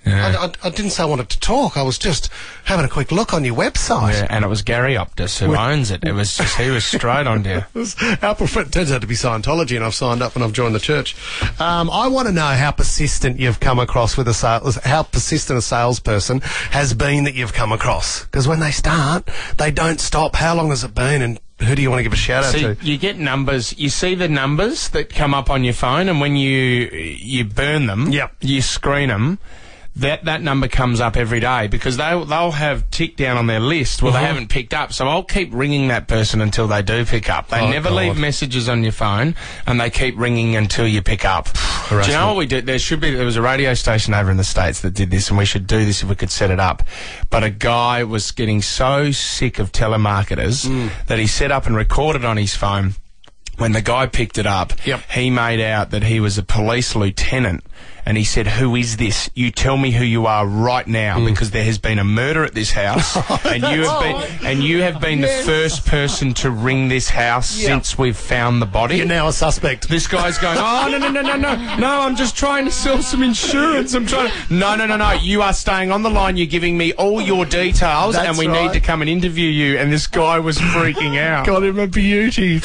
Yeah. I, I, I didn't say I wanted to talk. I was just having a quick look on your website. Yeah, and it was Gary Optus who owns it. It was just, he was straight on there. It was our prefer- turns out to be Scientology, and I've signed up and I've joined the church. Um, I want to know how persistent you've come across with a sales, how persistent a salesperson has been that you've come across. Because when they start, they don't stop. How long has it been? And who do you want to give a shout out see, to? You get numbers. You see the numbers that come up on your phone, and when you you burn them, yep. you screen them. That that number comes up every day because they they'll have ticked down on their list. Well, Uh-huh. they haven't picked up, so I'll keep ringing that person until they do pick up. They Oh, never God. leave messages on your phone, and they keep ringing until you pick up. Do you know what we did? There should be. There was a radio station over in the States that did this, and we should do this if we could set it up. But a guy was getting so sick of telemarketers Mm. that he set up and recorded on his phone. When the guy picked it up, Yep. he made out that he was a police lieutenant. And he said, "Who is this? You tell me who you are right now, Mm. because there has been a murder at this house, and you have been and you have been Yes. the first person to ring this house Yep. since we've found the body." You're now a suspect. This guy's going, "Oh no no no no no no! I'm just trying to sell some insurance. I'm trying to." No no no no! You are staying on the line. You're giving me all your details, That's and we right. need to come and interview you. And this guy was freaking out. Got him a beauty.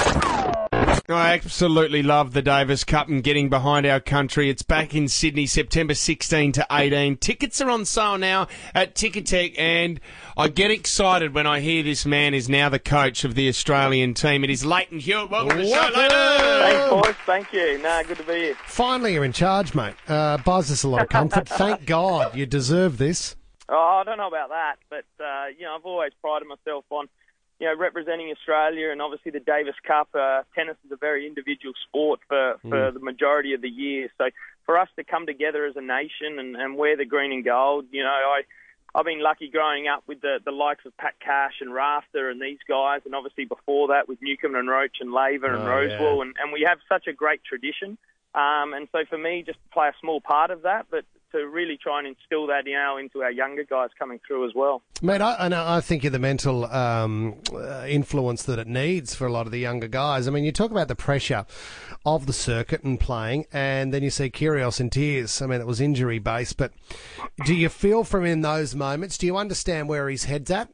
I absolutely love the Davis Cup and getting behind our country. It's back in Sydney, September sixteenth to eighteen. Tickets are on sale now at Ticketek, and I get excited when I hear this man is now the coach of the Australian team. It is Leighton Hewitt. Welcome to the show, Leighton! Thanks, boys. Thank you. No, good to be here. Finally, you're in charge, mate. Uh, buys us a lot of comfort. Thank God. You deserve this. Oh, I don't know about that, but uh, you know, I've always prided myself on, you know, representing Australia, and obviously the Davis Cup. Uh, tennis is a very individual sport for, for Mm. the majority of the year. So for us to come together as a nation and, and wear the green and gold, you know, I, I've been lucky growing up with the, the likes of Pat Cash and Rafter and these guys, and obviously before that with Newcomb and Roach and Laver and Oh, Rosewell, yeah. and, and we have such a great tradition. Um, and so for me, just to play a small part of that, but to really try and instill that, you know, into our younger guys coming through as well. Mate, I, and I think you're the mental um, uh, influence that it needs for a lot of the younger guys. I mean, you talk about the pressure of the circuit and playing, and then you see Kyrgios in tears. I mean, it was injury-based, but do you feel from in those moments, do you understand where his head's at?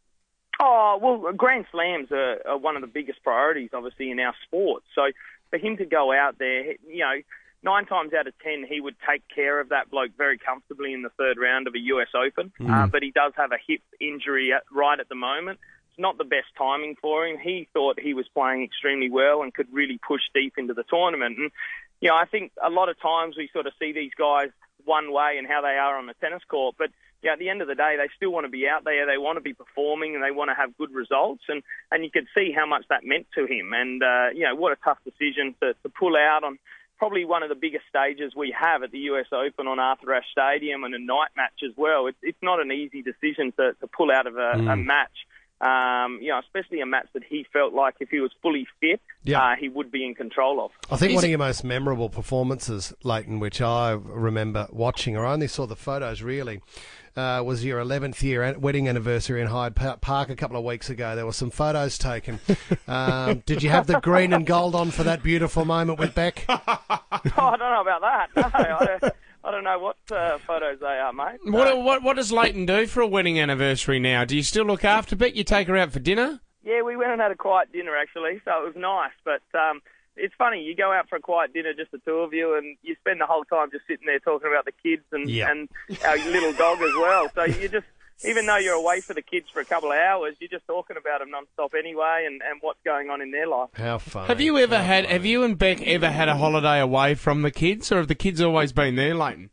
Oh, well, Grand Slams are, are one of the biggest priorities, obviously, in our sport. So for him to go out there, you know, nine times out of ten, he would take care of that bloke very comfortably in the third round of a U S Open. Mm. Uh, but he does have a hip injury at, right at the moment. It's not the best timing for him. He thought he was playing extremely well and could really push deep into the tournament. And, you know, I think a lot of times we sort of see these guys one way and how they are on the tennis court, but yeah, at the end of the day, they still want to be out there. They want to be performing, and they want to have good results. And, and you could see how much that meant to him. And uh, you know, what a tough decision to, to pull out on probably one of the biggest stages we have at the U S Open on Arthur Ashe Stadium, and a night match as well. It's it's not an easy decision to, to pull out of a, Mm. a match. Um, you know, especially a match that he felt like if he was fully fit, Yeah. uh, he would be in control of. I think Is one it- of your most memorable performances, Leighton, which I remember watching, or I only saw the photos really, uh, was your eleventh year an- wedding anniversary in Hyde Pa- Park a couple of weeks ago. There were some photos taken. Um, did you have the green and gold on for that beautiful moment with Beck? Oh, I don't know about that. No, I don't, I don't know what uh, photos they are, mate. What, what what does Leighton do for a wedding anniversary now? Do you still look after Beck? You take her out for dinner? Yeah, we went and had a quiet dinner, actually, so it was nice. But um, it's funny, you go out for a quiet dinner, just the two of you, and you spend the whole time just sitting there talking about the kids and, Yeah. and our little dog as well. So you just, even though you're away for the kids for a couple of hours, you're just talking about them non-stop anyway, and, and what's going on in their life. How fun. Have you ever had? Have you and Beck ever had a holiday away from the kids, or have the kids always been there, Leighton?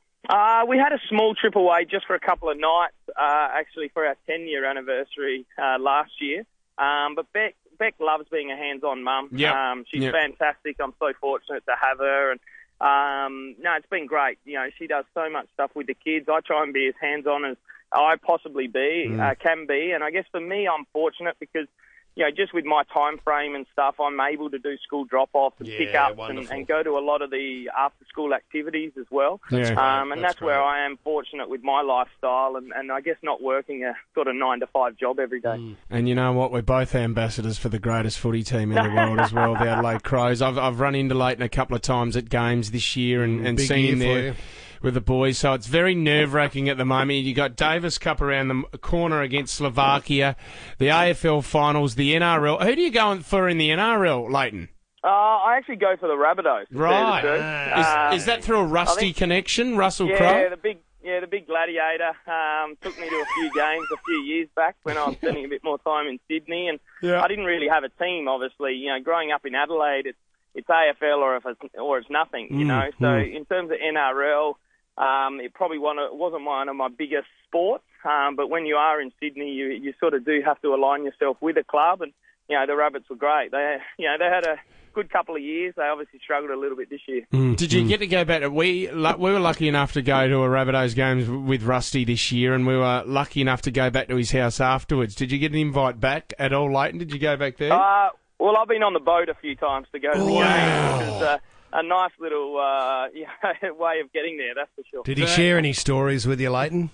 Uh, we had a small trip away just for a couple of nights, uh, actually for our ten-year anniversary uh, last year. Um, but Beck, Beck loves being a hands-on mum. Yep. Um, she's Yep. fantastic. I'm so fortunate to have her. And um, no, it's been great. You know, she does so much stuff with the kids. I try and be as hands-on as I possibly be, Mm. uh, can be. And I guess for me, I'm fortunate because, you know, just with my time frame and stuff, I'm able to do school drop-offs and Yeah, pick-ups and, wonderful. and go to a lot of the after-school activities as well. That's um, great. and That's that's, where great. I am fortunate with my lifestyle and, and I guess not working a sort of nine to five job every day. Mm. And you know what? We're both ambassadors for the greatest footy team in the world as well, the Adelaide Crows. I've I've run into Leighton a couple of times at games this year and, and Big seen year him for there. you. with the boys. So it's very nerve-wracking at the moment. You got Davis Cup around the m- corner against Slovakia, the A F L finals, the N R L. Who do you go for in the N R L, Leighton? Uh, I actually go for the Rabbitohs. to Right. tell you the truth. Is, Um, is that through a Rusty I think- connection, Russell yeah, Crowe? the big, yeah, the big gladiator. Um, took me to a few games a few years back when I was spending a bit more time in Sydney, and Yeah. I didn't really have a team. Obviously, you know, growing up in Adelaide, it's it's A F L or if it's or it's nothing. You Mm, know, so mm. in terms of N R L, um, it probably one of, wasn't one of my biggest sports. Um, but when you are in Sydney, you you sort of do have to align yourself with a club, and you know the Rabbits were great. They you know they had a good couple of years. They obviously struggled a little bit this year. Did you get to go back to we? lu- We were lucky enough to go to a Rabbitohs games with Rusty this year, and we were lucky enough to go back to his house afterwards. Did you get an invite back at all, Leighton? Did you go back there? Uh, well, I've been on the boat a few times to go to the game, which is a, a nice little uh, yeah, way of getting there, that's for sure. Did he share any stories with you, Leighton?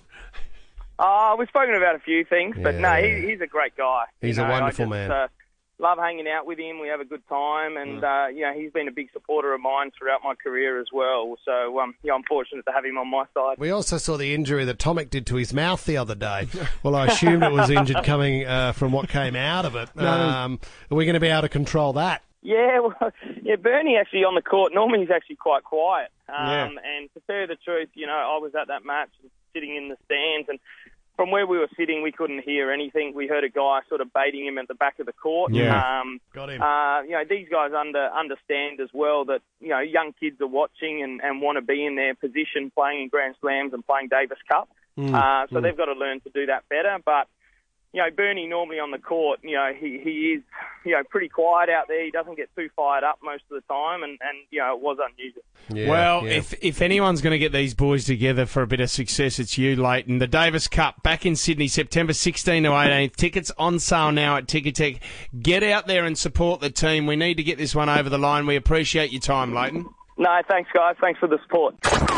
Uh, we've spoken about a few things, but Yeah. no, he, he's a great guy. He's You a know, I wonderful just, man. Uh, love hanging out with him. We have a good time, and uh, you know, he's been a big supporter of mine throughout my career as well. So um, yeah, I'm fortunate to have him on my side. We also saw the injury that Tomic did to his mouth the other day. Well, I assumed it was injured coming uh, from what came out of it. No. Um, are we going to be able to control that? Yeah, well, yeah, Bernie actually on the court. Normally he's actually quite quiet. Um, Yeah. And to tell you the truth, you know, I was at that match sitting in the stands, and from where we were sitting, we couldn't hear anything. We heard a guy sort of baiting him at the back of the court. Yeah. Um, Got him. Uh, you know, these guys under, understand as well that, you know, young kids are watching and, and want to be in their position playing in Grand Slams and playing Davis Cup. Mm, Uh, so mm. they've got to learn to do that better. But, you know, Bernie normally on the court, you know, he, he is, you know, pretty quiet out there. He doesn't get too fired up most of the time, and, and you know, it was unusual. well, if if anyone's going to get these boys together for a bit of success, it's you, Leighton. The Davis Cup back in Sydney, September sixteenth to eighteenth. Tickets on sale now at Ticketek. Get out there and support the team. We need to get this one over the line. We appreciate your time, Leighton. No, thanks, guys. Thanks for the support.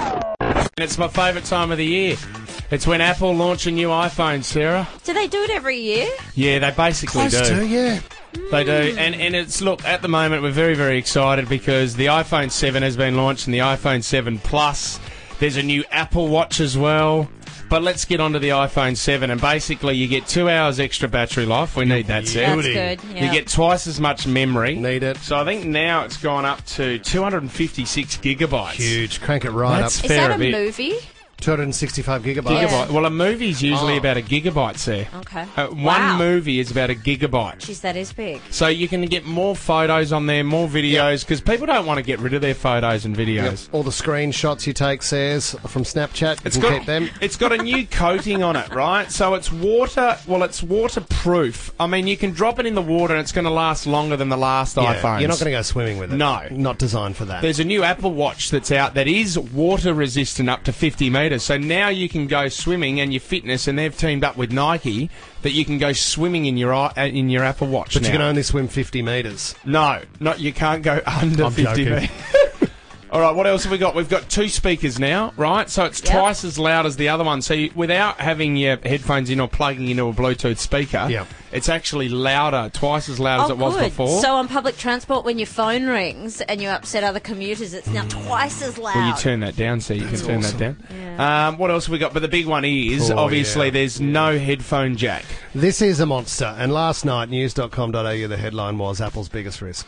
And it's my favourite time of the year. It's when Apple launch a new iPhone, Sarah. Do they do it every year? Yeah, they basically Close do. to, yeah. They do, and and it's look at the moment we're very very excited because the iPhone seven has been launched and the iPhone seven Plus. There's a new Apple Watch as well. But let's get onto the iPhone seven, and basically you get two hours extra battery life. We need that, Sarah. That's good, yeah. You get twice as much memory. Need it. So I think now it's gone up to two hundred fifty-six gigabytes. Huge. Crank it right That's up. Is fair that a bit. movie? two hundred sixty-five gigabytes. Gigabyte. Well, a movie's usually Oh. about a gigabyte, Sarah. Okay. Uh, one Wow. movie is about a gigabyte. Jeez, that is big. So you can get more photos on there, more videos, because people don't want to get rid of their photos and videos. All the screenshots you take, says, from Snapchat, you It's can got, keep them. it's got a new coating on it, right? So it's water, well, it's waterproof. I mean, you can drop it in the water and it's going to last longer than the last Yeah, iPhones. you're not going to go swimming with it. No. Not designed for that. There's a new Apple Watch that's out that is water resistant up to fifty metres. So now you can go swimming and your fitness, and they've teamed up with Nike that you can go swimming in your i- uh, in your Apple Watch. But now. you can only swim fifty metres. No, not you can't go under I'm fifty joking. metres. All right, what else have we got? We've got two speakers now, right? So it's Yep. twice as loud as the other one. So you, without having your headphones in or plugging into a Bluetooth speaker, Yep. it's actually louder, twice as loud as Oh, it was good. before. So on public transport, when your phone rings and you upset other commuters, it's now twice as loud. Well, you turn that down, so you That's can turn awesome. that down. Um, what else have we got? But the big one is, Oh, obviously, yeah. there's no headphone jack. This is a monster. And last night, news dot com dot a u, the headline was Apple's biggest risk.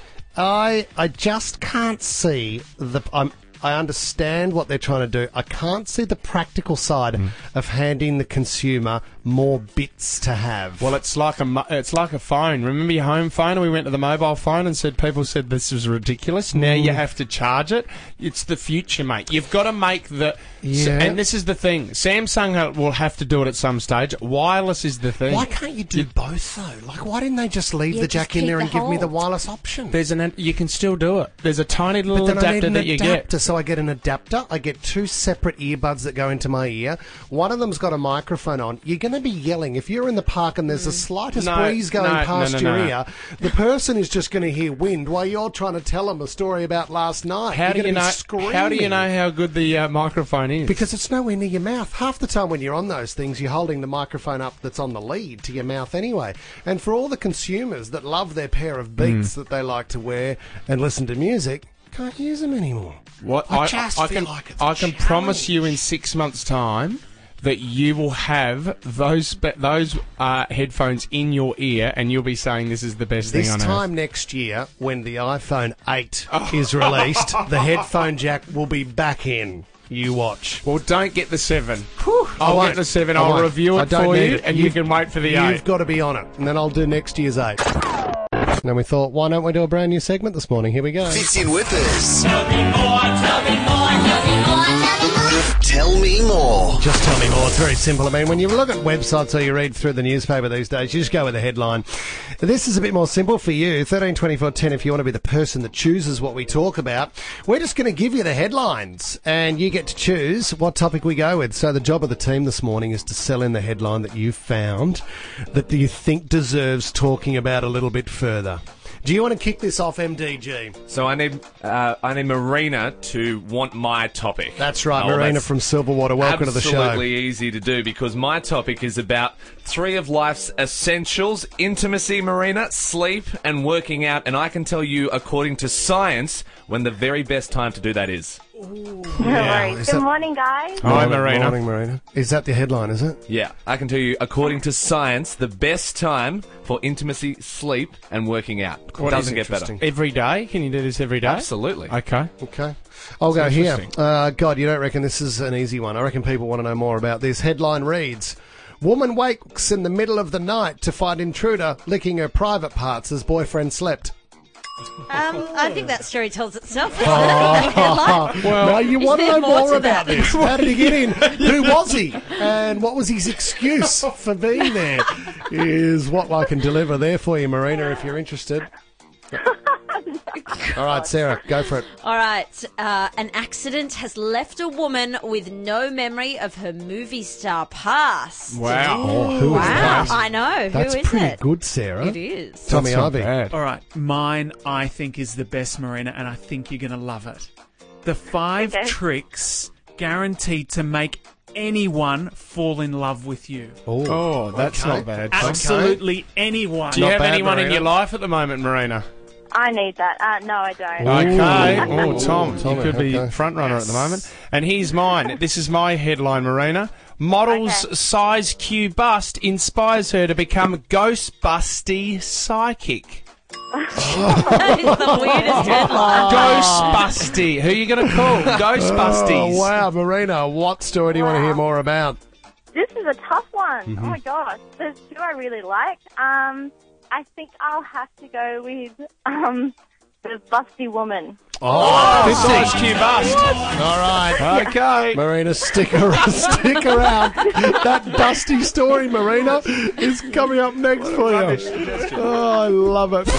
I I just can't see the... I'm, I understand what they're trying to do. I can't see the practical side Mm. of handing the consumer more bits to have. Well, it's like a mo- it's like a phone. Remember your home phone? And we went to the mobile phone and said people said this was ridiculous. Now Mm. you have to charge it. It's the future, mate. You've got to make the. Yeah. And this is the thing. Samsung ha- will have to do it at some stage. Wireless is the thing. Why can't you do both though? Like, why didn't they just leave Yeah, the just jack in keep there the and give me the hold. wireless option? There's an you can still do it. There's a tiny But little then I need adapter an that you adapter, get. so I get an adapter. I get two separate earbuds that go into my ear. One of them's got a microphone on. You're going to be yelling if you're in the park and there's the slightest No, breeze going no, no, past no, your no. ear. The person is just going to hear wind while you're trying to tell them a story about last night. How You're do you gonna be know? screaming. How do you know how good the uh, microphone is? Because it's nowhere near your mouth. Half the time when you're on those things, you're holding the microphone up that's on the lead to your mouth anyway. And for all the consumers that love their pair of Beats Hmm. that they like to wear and listen to music, can't use them anymore. What I I, just I feel can, like it's I a can promise you in six months' time that you will have those spe- those uh, headphones in your ear, and you'll be saying this is the best This thing on time earth. next year, when the iPhone eight is released, the headphone jack will be back in. You watch. Well, don't get the seven. I I'll won't. get the seven. I I'll won't. review I it don't for need you, it. and you You've- can wait for the You've eight. got to be on it, and then I'll do next year's eight. And then we thought, why don't we do a brand new segment this morning? Here we go. Fits in with us. Tell me more, tell me more, tell me more, tell me more. Tell me more. Just tell me more. It's very simple. I mean, when you look at websites or you read through the newspaper these days, you just go with the headline. This is a bit more simple for you. thirteen twenty-four ten if you want to be the person that chooses what we talk about. We're just going to give you the headlines and you get to choose what topic we go with. So the job of the team this morning is to sell in the headline that you found that you think deserves talking about a little bit further. Do you want to kick this off, M D G? So I need uh, I need Marina to want my topic. That's right, Oh, Marina that's from Silverwater. Welcome to the show. Absolutely easy to do because my topic is about three of life's essentials: intimacy, Marina, sleep, and working out. And I can tell you, according to science, when the very best time to do that is. No Yeah, worries. is Good that- morning, guys. Hi, Marina. Morning, Marina. Is that the headline, is it? Yeah, I can tell you, according to science, the best time for intimacy, sleep, and working out. What Doesn't is get better. interesting? Every day? Can you do this every day? Absolutely. Okay. Okay. I'll go That's here. interesting. Uh, God, you don't reckon this is an easy one. I reckon people want to know more about this. Headline reads, Woman wakes in the middle of the night to find intruder licking her private parts as boyfriend slept. Um, I think that story tells itself. well, now you Is want to there know more more to about that? this. How did he get in? Who was he? And what was his excuse for being there? Is what I can deliver there for you, Marina, if you're interested. All right, Sarah, go for it. All right. Uh, an accident has left a woman with no memory of her movie star past. Wow. Oh, who is wow. that? I know. That's Who is pretty it? good, Sarah. It is. Tommy That's not Ivy. bad. All right, mine I think is the best, Marina, and I think you're going to love it. The five Okay. tricks guaranteed to make anyone fall in love with you. Oh, that's okay. not bad. Tom. Absolutely anyone. Do you Not have bad, anyone in Marina. your life at the moment, Marina? I need that. Uh, no, I don't. Okay. Ooh. Oh, Tom, Tommy, you could be okay. front runner at the moment. And here's mine. This is my headline, Marina. Model's Okay. size Q bust inspires her to become Ghostbusty psychic. That is the weirdest headline. Ghostbusty. Who are you going to call? Ghostbusties. Oh, wow, Marina, what story do you want to hear more about? This is a tough one. Mm-hmm. Oh my gosh. There's two I really like. Um, I think I'll have to go with um, the busty woman. Oh, Size Q bust. all right. Okay. Marina, stick around. stick around. That dusty story, Marina, is coming up next for you. Oh, I love it.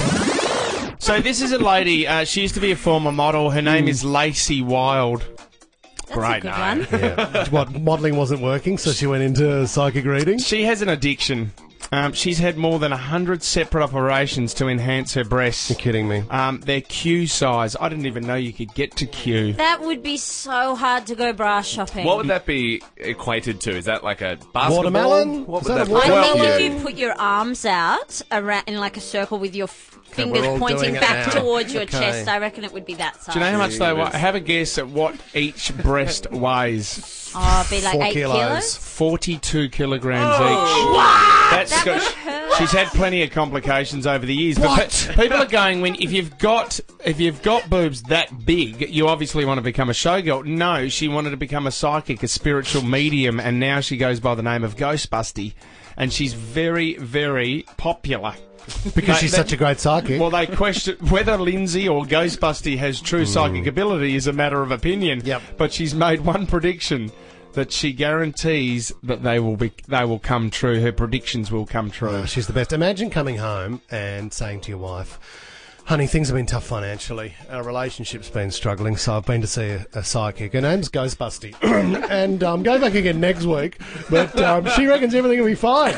So this is a lady. Uh, she used to be a former model. Her name is Lacey Wild. That's Great a good name. one. What, modelling wasn't working, so she went into psychic reading? She has an addiction. Um, she's had more than one hundred separate operations to enhance her breasts. You're kidding me. Um, they're Q size. I didn't even know you could get to Q. That would be so hard to go bra shopping. What would that be equated to? Is that like a basketball? Watermelon? What Is would that that a be? I watermelon? think Well, if you put your arms out around in like a circle with your f- fingers we're all pointing doing it back now. towards your Okay. chest, I reckon it would be that size. Do you know how much they weigh? Have a guess at what each breast weighs. Oh, it'd be like Four eight kilos. kilos. forty-two kilograms Oh, each. wow. That's That got, would hurt. she's had plenty of complications over the years. But What? pe- people are going, when if you've got if you've got boobs that big, you obviously want to become a showgirl. No, she wanted to become a psychic, a spiritual medium, and now she goes by the name of Ghostbusty, and she's very, very popular. Because They- she's they- such a great psychic. Well, they question whether Lindsay or Ghostbusty has true psychic ability is a matter of opinion. Yep. But she's made one prediction that she guarantees that they will be they will come true. Her predictions will come true. Oh, she's the best. Imagine coming home and saying to your wife, honey, things have been tough financially. Our relationship's been struggling, so I've been to see a, a psychic. Her name's Ghostbusty. and I'm um, going back again next week, but um, she reckons everything will be fine.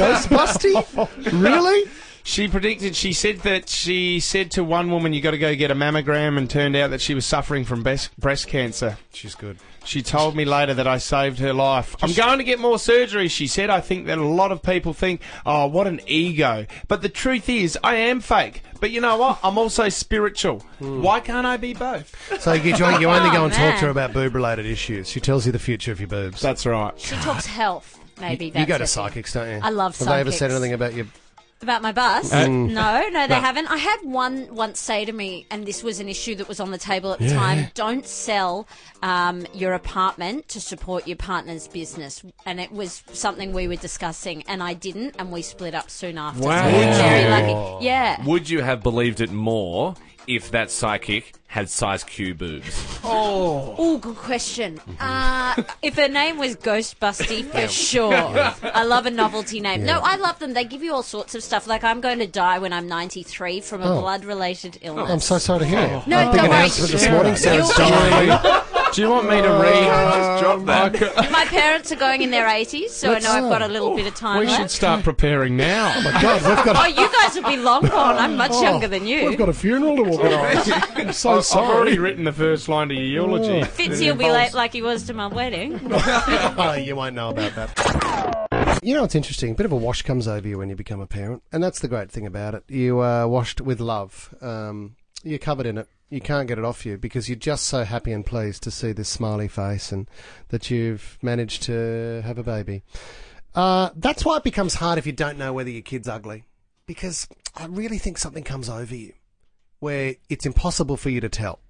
Ghostbusty? Really? She predicted. She said that she said to one woman, "You got to go get a mammogram," and turned out that she was suffering from breast breast cancer. She's good. She told me later that I saved her life. I'm going to get more surgery, she said. I think that a lot of people think, oh, what an ego. But the truth is, I am fake. But you know what? I'm also spiritual. Why can't I be both? So you, join, you only go and Oh, talk to her man. about boob-related issues. She tells you the future of your boobs. That's right. She talks health, maybe. You, that's you go to her thing. psychics, don't you? I love Have they ever said psychics. anything about your... About my bust? Uh, no, no, they no. haven't. I had one once say to me, and this was an issue that was on the table at the Yeah. time, don't sell um, your apartment to support your partner's business. And it was something we were discussing, and I didn't, and we split up soon after. Wow. So we're very lucky. Yeah. Would you have believed it more if that psychic had size Q boobs? Oh, oh, good question. Uh, if her name was Ghostbusty, for sure. I love a novelty name. Yeah. No, I love them. They give you all sorts of stuff. Like, I'm going to die when I'm ninety-three from a Oh. blood-related illness. I'm so sorry to hear. No, Big don't worry. announcement this morning, Sarah's You'll- dying. Do you want me to read? Drop that. My parents are going in their eighties, so I know I've got a little bit of time We left. should start preparing now. Oh, my God, we've got Oh, you guys will be long gone. I'm much Oh, younger than you. We've got a funeral to organise. I'm so I've sorry. already written the first line to your eulogy. Fitzy will be late like he was to my wedding. Oh, you won't know about that. You know, it's interesting. A bit of a wash comes over you when you become a parent, and that's the great thing about it. You are washed with love. Um, you're covered in it. You can't get it off you because you're just so happy and pleased to see this smiley face and that you've managed to have a baby. Uh, that's why it becomes hard if you don't know whether your kid's ugly, because I really think something comes over you where it's impossible for you to tell.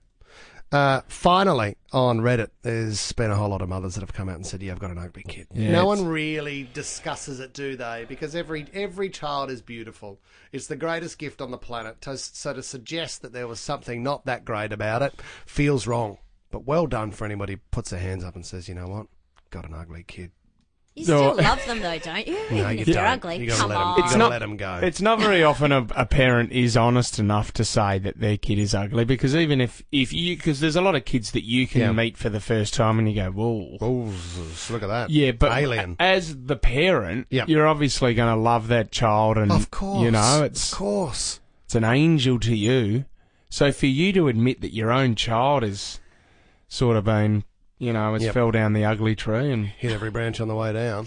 Uh, finally, on Reddit, there's been a whole lot of mothers that have come out and said, yeah, I've got an ugly kid. Yeah, no it's- one really discusses it, do they? Because every every child is beautiful. It's the greatest gift on the planet. To, so to suggest that there was something not that great about it feels wrong. But well done for anybody who puts their hands up and says, you know what, got an ugly kid. You still love them, though, don't you? No, you They're don't. ugly. You gotta Come let 'em- on. you It's gotta not- let 'em go. It's not very often a, a parent is honest enough to say that their kid is ugly, because even if, if you, because there's a lot of kids that you can Yeah. meet for the first time and you go, whoa. Oh, look at that. Yeah, but Alien. as the parent, Yeah. you're obviously going to love that child, and Of course. you know, it's Of course. it's an angel to you. So for you to admit that your own child is sort of been, you know, has Yep. fell down the ugly tree and Hit every branch on the way down.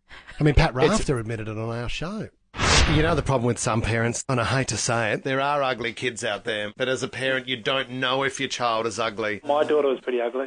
I mean, Pat Rafter admitted it on our show. You know the problem with some parents, and I hate to say it, there are ugly kids out there, but as a parent you don't know if your child is ugly. My daughter was pretty ugly.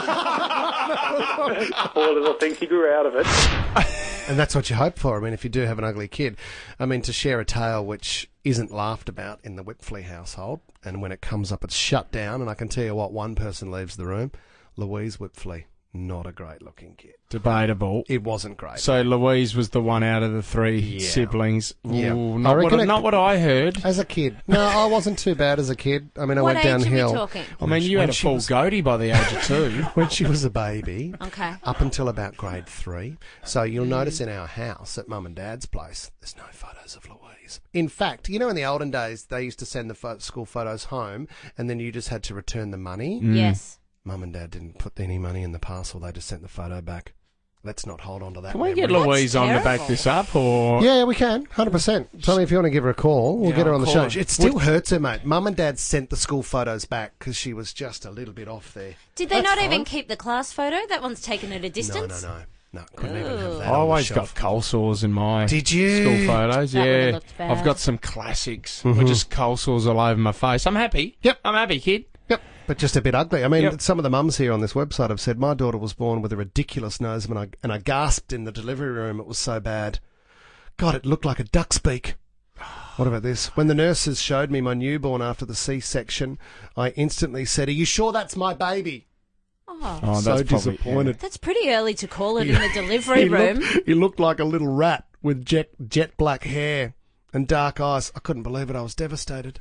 Poor little thing, she grew out of it. And that's what you hope for. I mean, if you do have an ugly kid. I mean, to share a tale which isn't laughed about in the Whitfley household, and when it comes up it's shut down, and I can tell you what, one person leaves the room, Louise Whitfley. Not a great looking kid. debatable. It wasn't great. So Louise was the one out of the three Yeah. siblings. Yeah. Ooh, I not, what, reckon it- not what I heard. As a kid. No, I wasn't too bad as a kid. I mean, I What went age are we downhill. talking? I mean, you When had a she full was- goatee by the age of two. When she was a baby. Okay. Up until about grade three. So you'll notice in our house at Mum and Dad's place, there's no photos of Louise. In fact, you know, in the olden days, they used to send the pho- school photos home, and then you just had to return the money. Mm. Yes. Mum and Dad didn't put any money in the parcel. They just sent the photo back. Let's not hold on to that. Can we memory. get Louise on to back this up, or Yeah, we can. one hundred percent. Tell me if you want to give her a call. We'll Yeah, get her I'll on the call show. her. It still Would- hurts her, mate. Mum and Dad sent the school photos back because she was just a little bit off there. Did they That's not fine. even keep the class photo? That one's taken at a distance? No, no, no. No, couldn't even have Ooh. that. I on the always shelf. got coal sores in my Did you? school photos. That would've Yeah, looked bad. I've got some classics. Mhm. With just coal sores all over my face. I'm happy. Yep. I'm happy, kid. Yep, but just a bit ugly. I mean, Yep. some of the mums here on this website have said my daughter was born with a ridiculous nose, and I, and I gasped in the delivery room. It was so bad. God, it looked like a duck's beak. What about this? When the nurses showed me my newborn after the C-section, I instantly said, "Are you sure that's my baby?" Oh, Oh, so that's probably- disappointed. that's pretty early to call it in the delivery he room. Looked, he looked like a little rat with jet jet black hair and dark eyes. I couldn't believe it. I was devastated.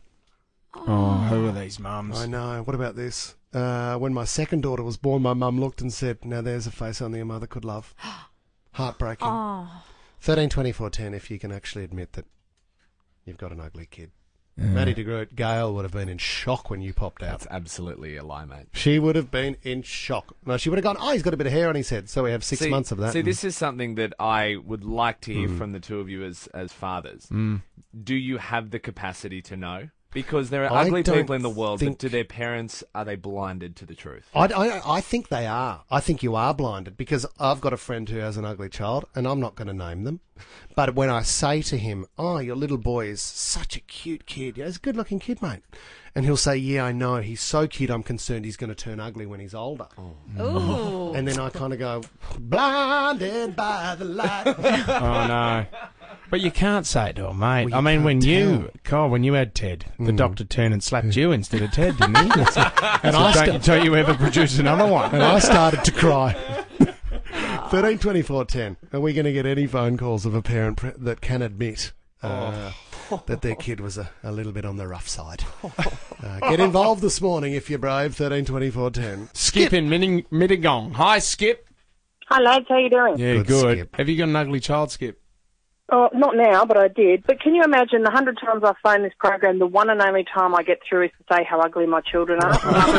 Oh, who are these mums? I know. What about this? Uh, when my second daughter was born, my mum looked and said, "Now there's a face only a mother could love." Heartbreaking. Oh. Thirteen twenty four ten. If you can actually admit that you've got an ugly kid. Maddie de Groot, Gail would have been in shock when you popped out. That's absolutely a lie, mate. She would have been in shock. No, she would have gone, "Oh, he's got a bit of hair on his head." So we have six See- months of that. See, this is something that I would like to hear Mm. from the two of you as as fathers. Mm. Do you have the capacity to know? Because there are I ugly don't people in the world, think- but do their parents, are they blinded to the truth? I, I, I think they are. I think you are blinded because I've got a friend who has an ugly child, and I'm not going to name them. But when I say to him, "Oh, your little boy is such a cute kid. Yeah, he's a good-looking kid, mate," and he'll say, "Yeah, I know. He's so cute. I'm concerned he's going to turn ugly when he's older." Ooh. And then I kind of go, "Blinded by the light." Oh, no. But you can't say it to him, mate. Well, I you mean, can't when you, tell. Carl, when you had Ted, the Mm. doctor turned and slapped you instead of Ted, didn't he? That's a- And so I don't, sta- don't you ever produce another one? And I started to cry. Thirteen twenty four ten. Are we going to get any phone calls of a parent pre- that can admit uh, that their kid was a, a little bit on the rough side? Uh, get involved this morning if you're brave. Thirteen twenty four ten. Skip in Midding- Middagong. Hi, Skip. Hi, lads. How you doing? Yeah, Good, good. Skip. Have you got an ugly child, Skip? Oh, not now, but I did. But can you imagine the hundred times I've phoned this program, the one and only time I get through is to say how ugly my children are?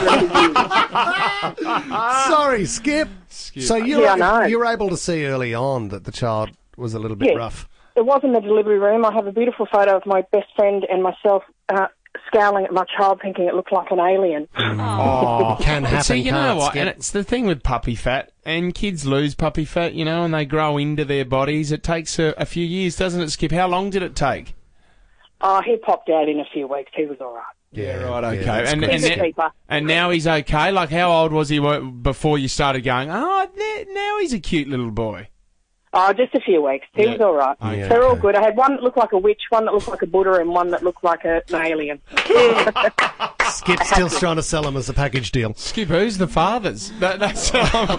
Sorry, Skip. Skip. So you Yeah, I know. you were able to see early on that the child was a little bit Yes. rough. It was in the delivery room. I have a beautiful photo of my best friend and myself uh, scowling at my child, thinking it looked like an alien. Oh, Can happen, See, you know can't, what? Skip. And it's the thing with puppy fat, and kids lose puppy fat, you know, and they grow into their bodies. It takes a, a few years, doesn't it, Skip? How long did it take? Oh, he popped out in a few weeks. He was all right. Yeah, right, okay. that's and, good. and, He's a and, keeper. and now he's okay? Like, how old was he wh- before you started going, oh, there- now he's a cute little boy? Oh, just a few weeks. He Yeah. was all right. Okay. They're all good. I had one that looked like a witch, one that looked like a Buddha, and one that looked like a, an alien. Skip's still trying to sell them as a package deal. Skip, who's the fathers? That, that's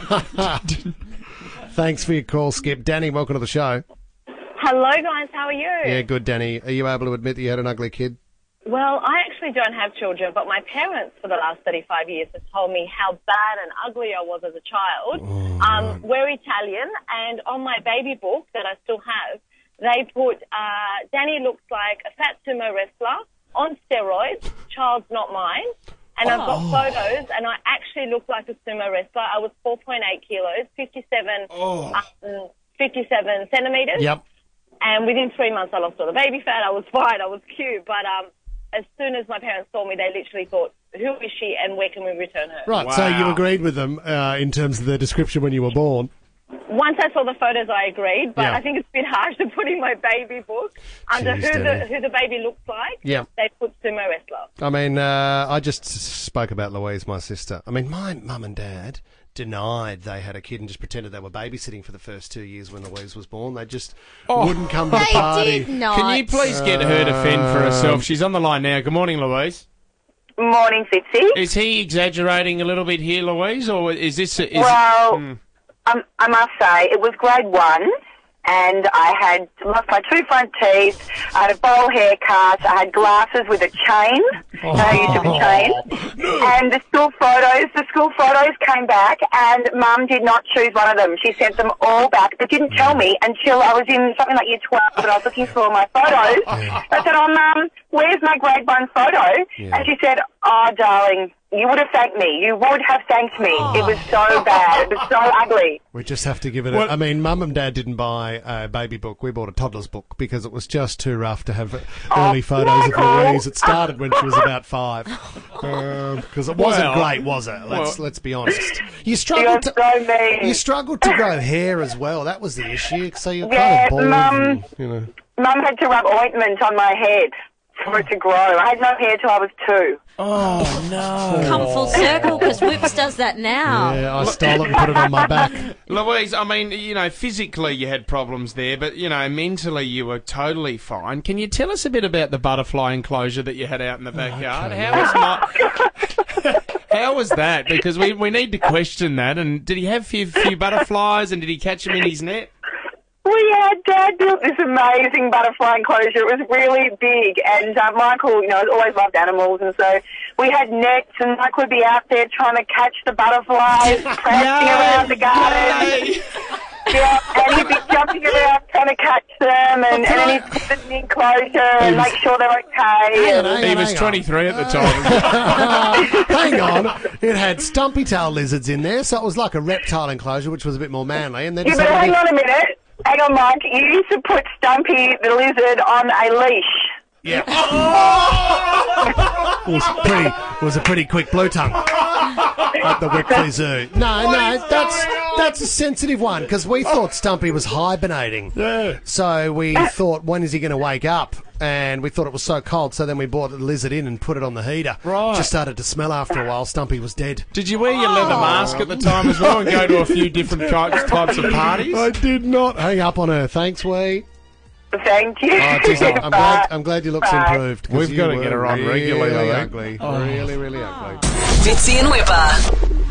um, Thanks for your call, Skip. Danny, welcome to the show. Hello, guys. How are you? Yeah, good, Danny. Are you able to admit that you had an ugly kid? Well, I actually don't have children, but my parents for the last thirty-five years have told me how bad and ugly I was as a child. um, we're Italian, and on my baby book that I still have, they put, uh, Danny looks like a fat sumo wrestler on steroids, child's not mine. And I've got photos, and I actually look like a sumo wrestler. I was four point eight kilos, fifty-seven, um, fifty-seven centimetres. Yep. And within three months, I lost all the baby fat. I was fine. I was cute. But um, as soon as my parents saw me, they literally thought, who is she and where can we return her? Right, so you agreed with them uh, in terms of the description when you were born. Once I saw the photos, I agreed. But Yeah. I think it's a bit harsh to put in my baby book under Jeez, who the, Danny. who the baby looks like. Yeah. They put sumo wrestler. I mean, uh, I just s- spoke about Louise, my sister. I mean, my mum and dad denied they had a kid and just pretended they were babysitting for the first two years when Louise was born. They just Oh. wouldn't come to the They party. did not. Can you please get her to fend for herself? She's on the line now. Good morning, Louise. Morning, Fitzy. Is he exaggerating a little bit here, Louise, or is this... Is Well, Hmm. um, I must say, it was grade one, and I had lost my two front teeth, I had a bowl haircut, I had glasses with a chain, no use of a chain, and the school photos, the school photos came back, and Mum did not choose one of them. She sent them all back, but didn't tell me until I was in something like year twelve, and I was looking for all my photos. I said, oh, Mum, where's my grade one photo? And she said, oh, darling, you would have thanked me. You would have thanked me. It was so bad. It was so ugly. We just have to give it a... I mean, Mum and Dad didn't buy a baby book. We bought a toddler's book because it was just too rough to have early photos of Louise. It started when she was about five. Because it wasn't Well, great, was it? Let's well- let's be honest. You struggled You're to... so mean. You struggled to grow hair as well. That was the issue. So you're Yeah, kind of bald. Mum- and, you know. Mum had to rub ointment on my head for it to grow. I had no hair till I was two. Oh, no. Come full circle because Whips does that now. Yeah, I stole it and put it on my back. Louise, I mean, you know, physically you had problems there, but, you know, mentally you were totally fine. Can you tell us a bit about the butterfly enclosure that you had out in the backyard? How was not... How was that? Because we, we need to question that. And did he have a few, few butterflies and did he catch them in his net? We had Dad built this amazing butterfly enclosure. It was really big, and uh, Michael, you know, has always loved animals, and so we had nets, and Mike would be out there trying to catch the butterflies, prancing around the garden. Yeah, and he'd be jumping around trying to catch them, and, and then he'd put them in the enclosure and make sure they're okay. Hang on, He hang was on. twenty-three at the time. Hang on. It had stumpy tail lizards in there, so it was like a reptile enclosure, which was a bit more manly. And then Yeah, but hang on a minute. Hang on, Mike. You used to put Stumpy the lizard on a leash. Yeah. It was pretty. It was a pretty quick blue tongue at the Whitley Zoo. No, no, that's that's a sensitive one because we thought Stumpy was hibernating. Yeah. So we thought, when is he going to wake up? And we thought it was so cold, so then we brought the lizard in and put it on the heater. Right. Just started to smell after a while. Stumpy was dead. Did you wear your leather mask at the time as well and go to a few different types, types of parties? I did not. Hang up on her. Thanks, Wee. Thank you. Oh, geez, I'm, I'm glad. I'm glad your looks Bye. improved. 'cause We've you got to were get her on really regularly, I think. Ugly. Oh. Really, really ugly. Fitzy and Whipper.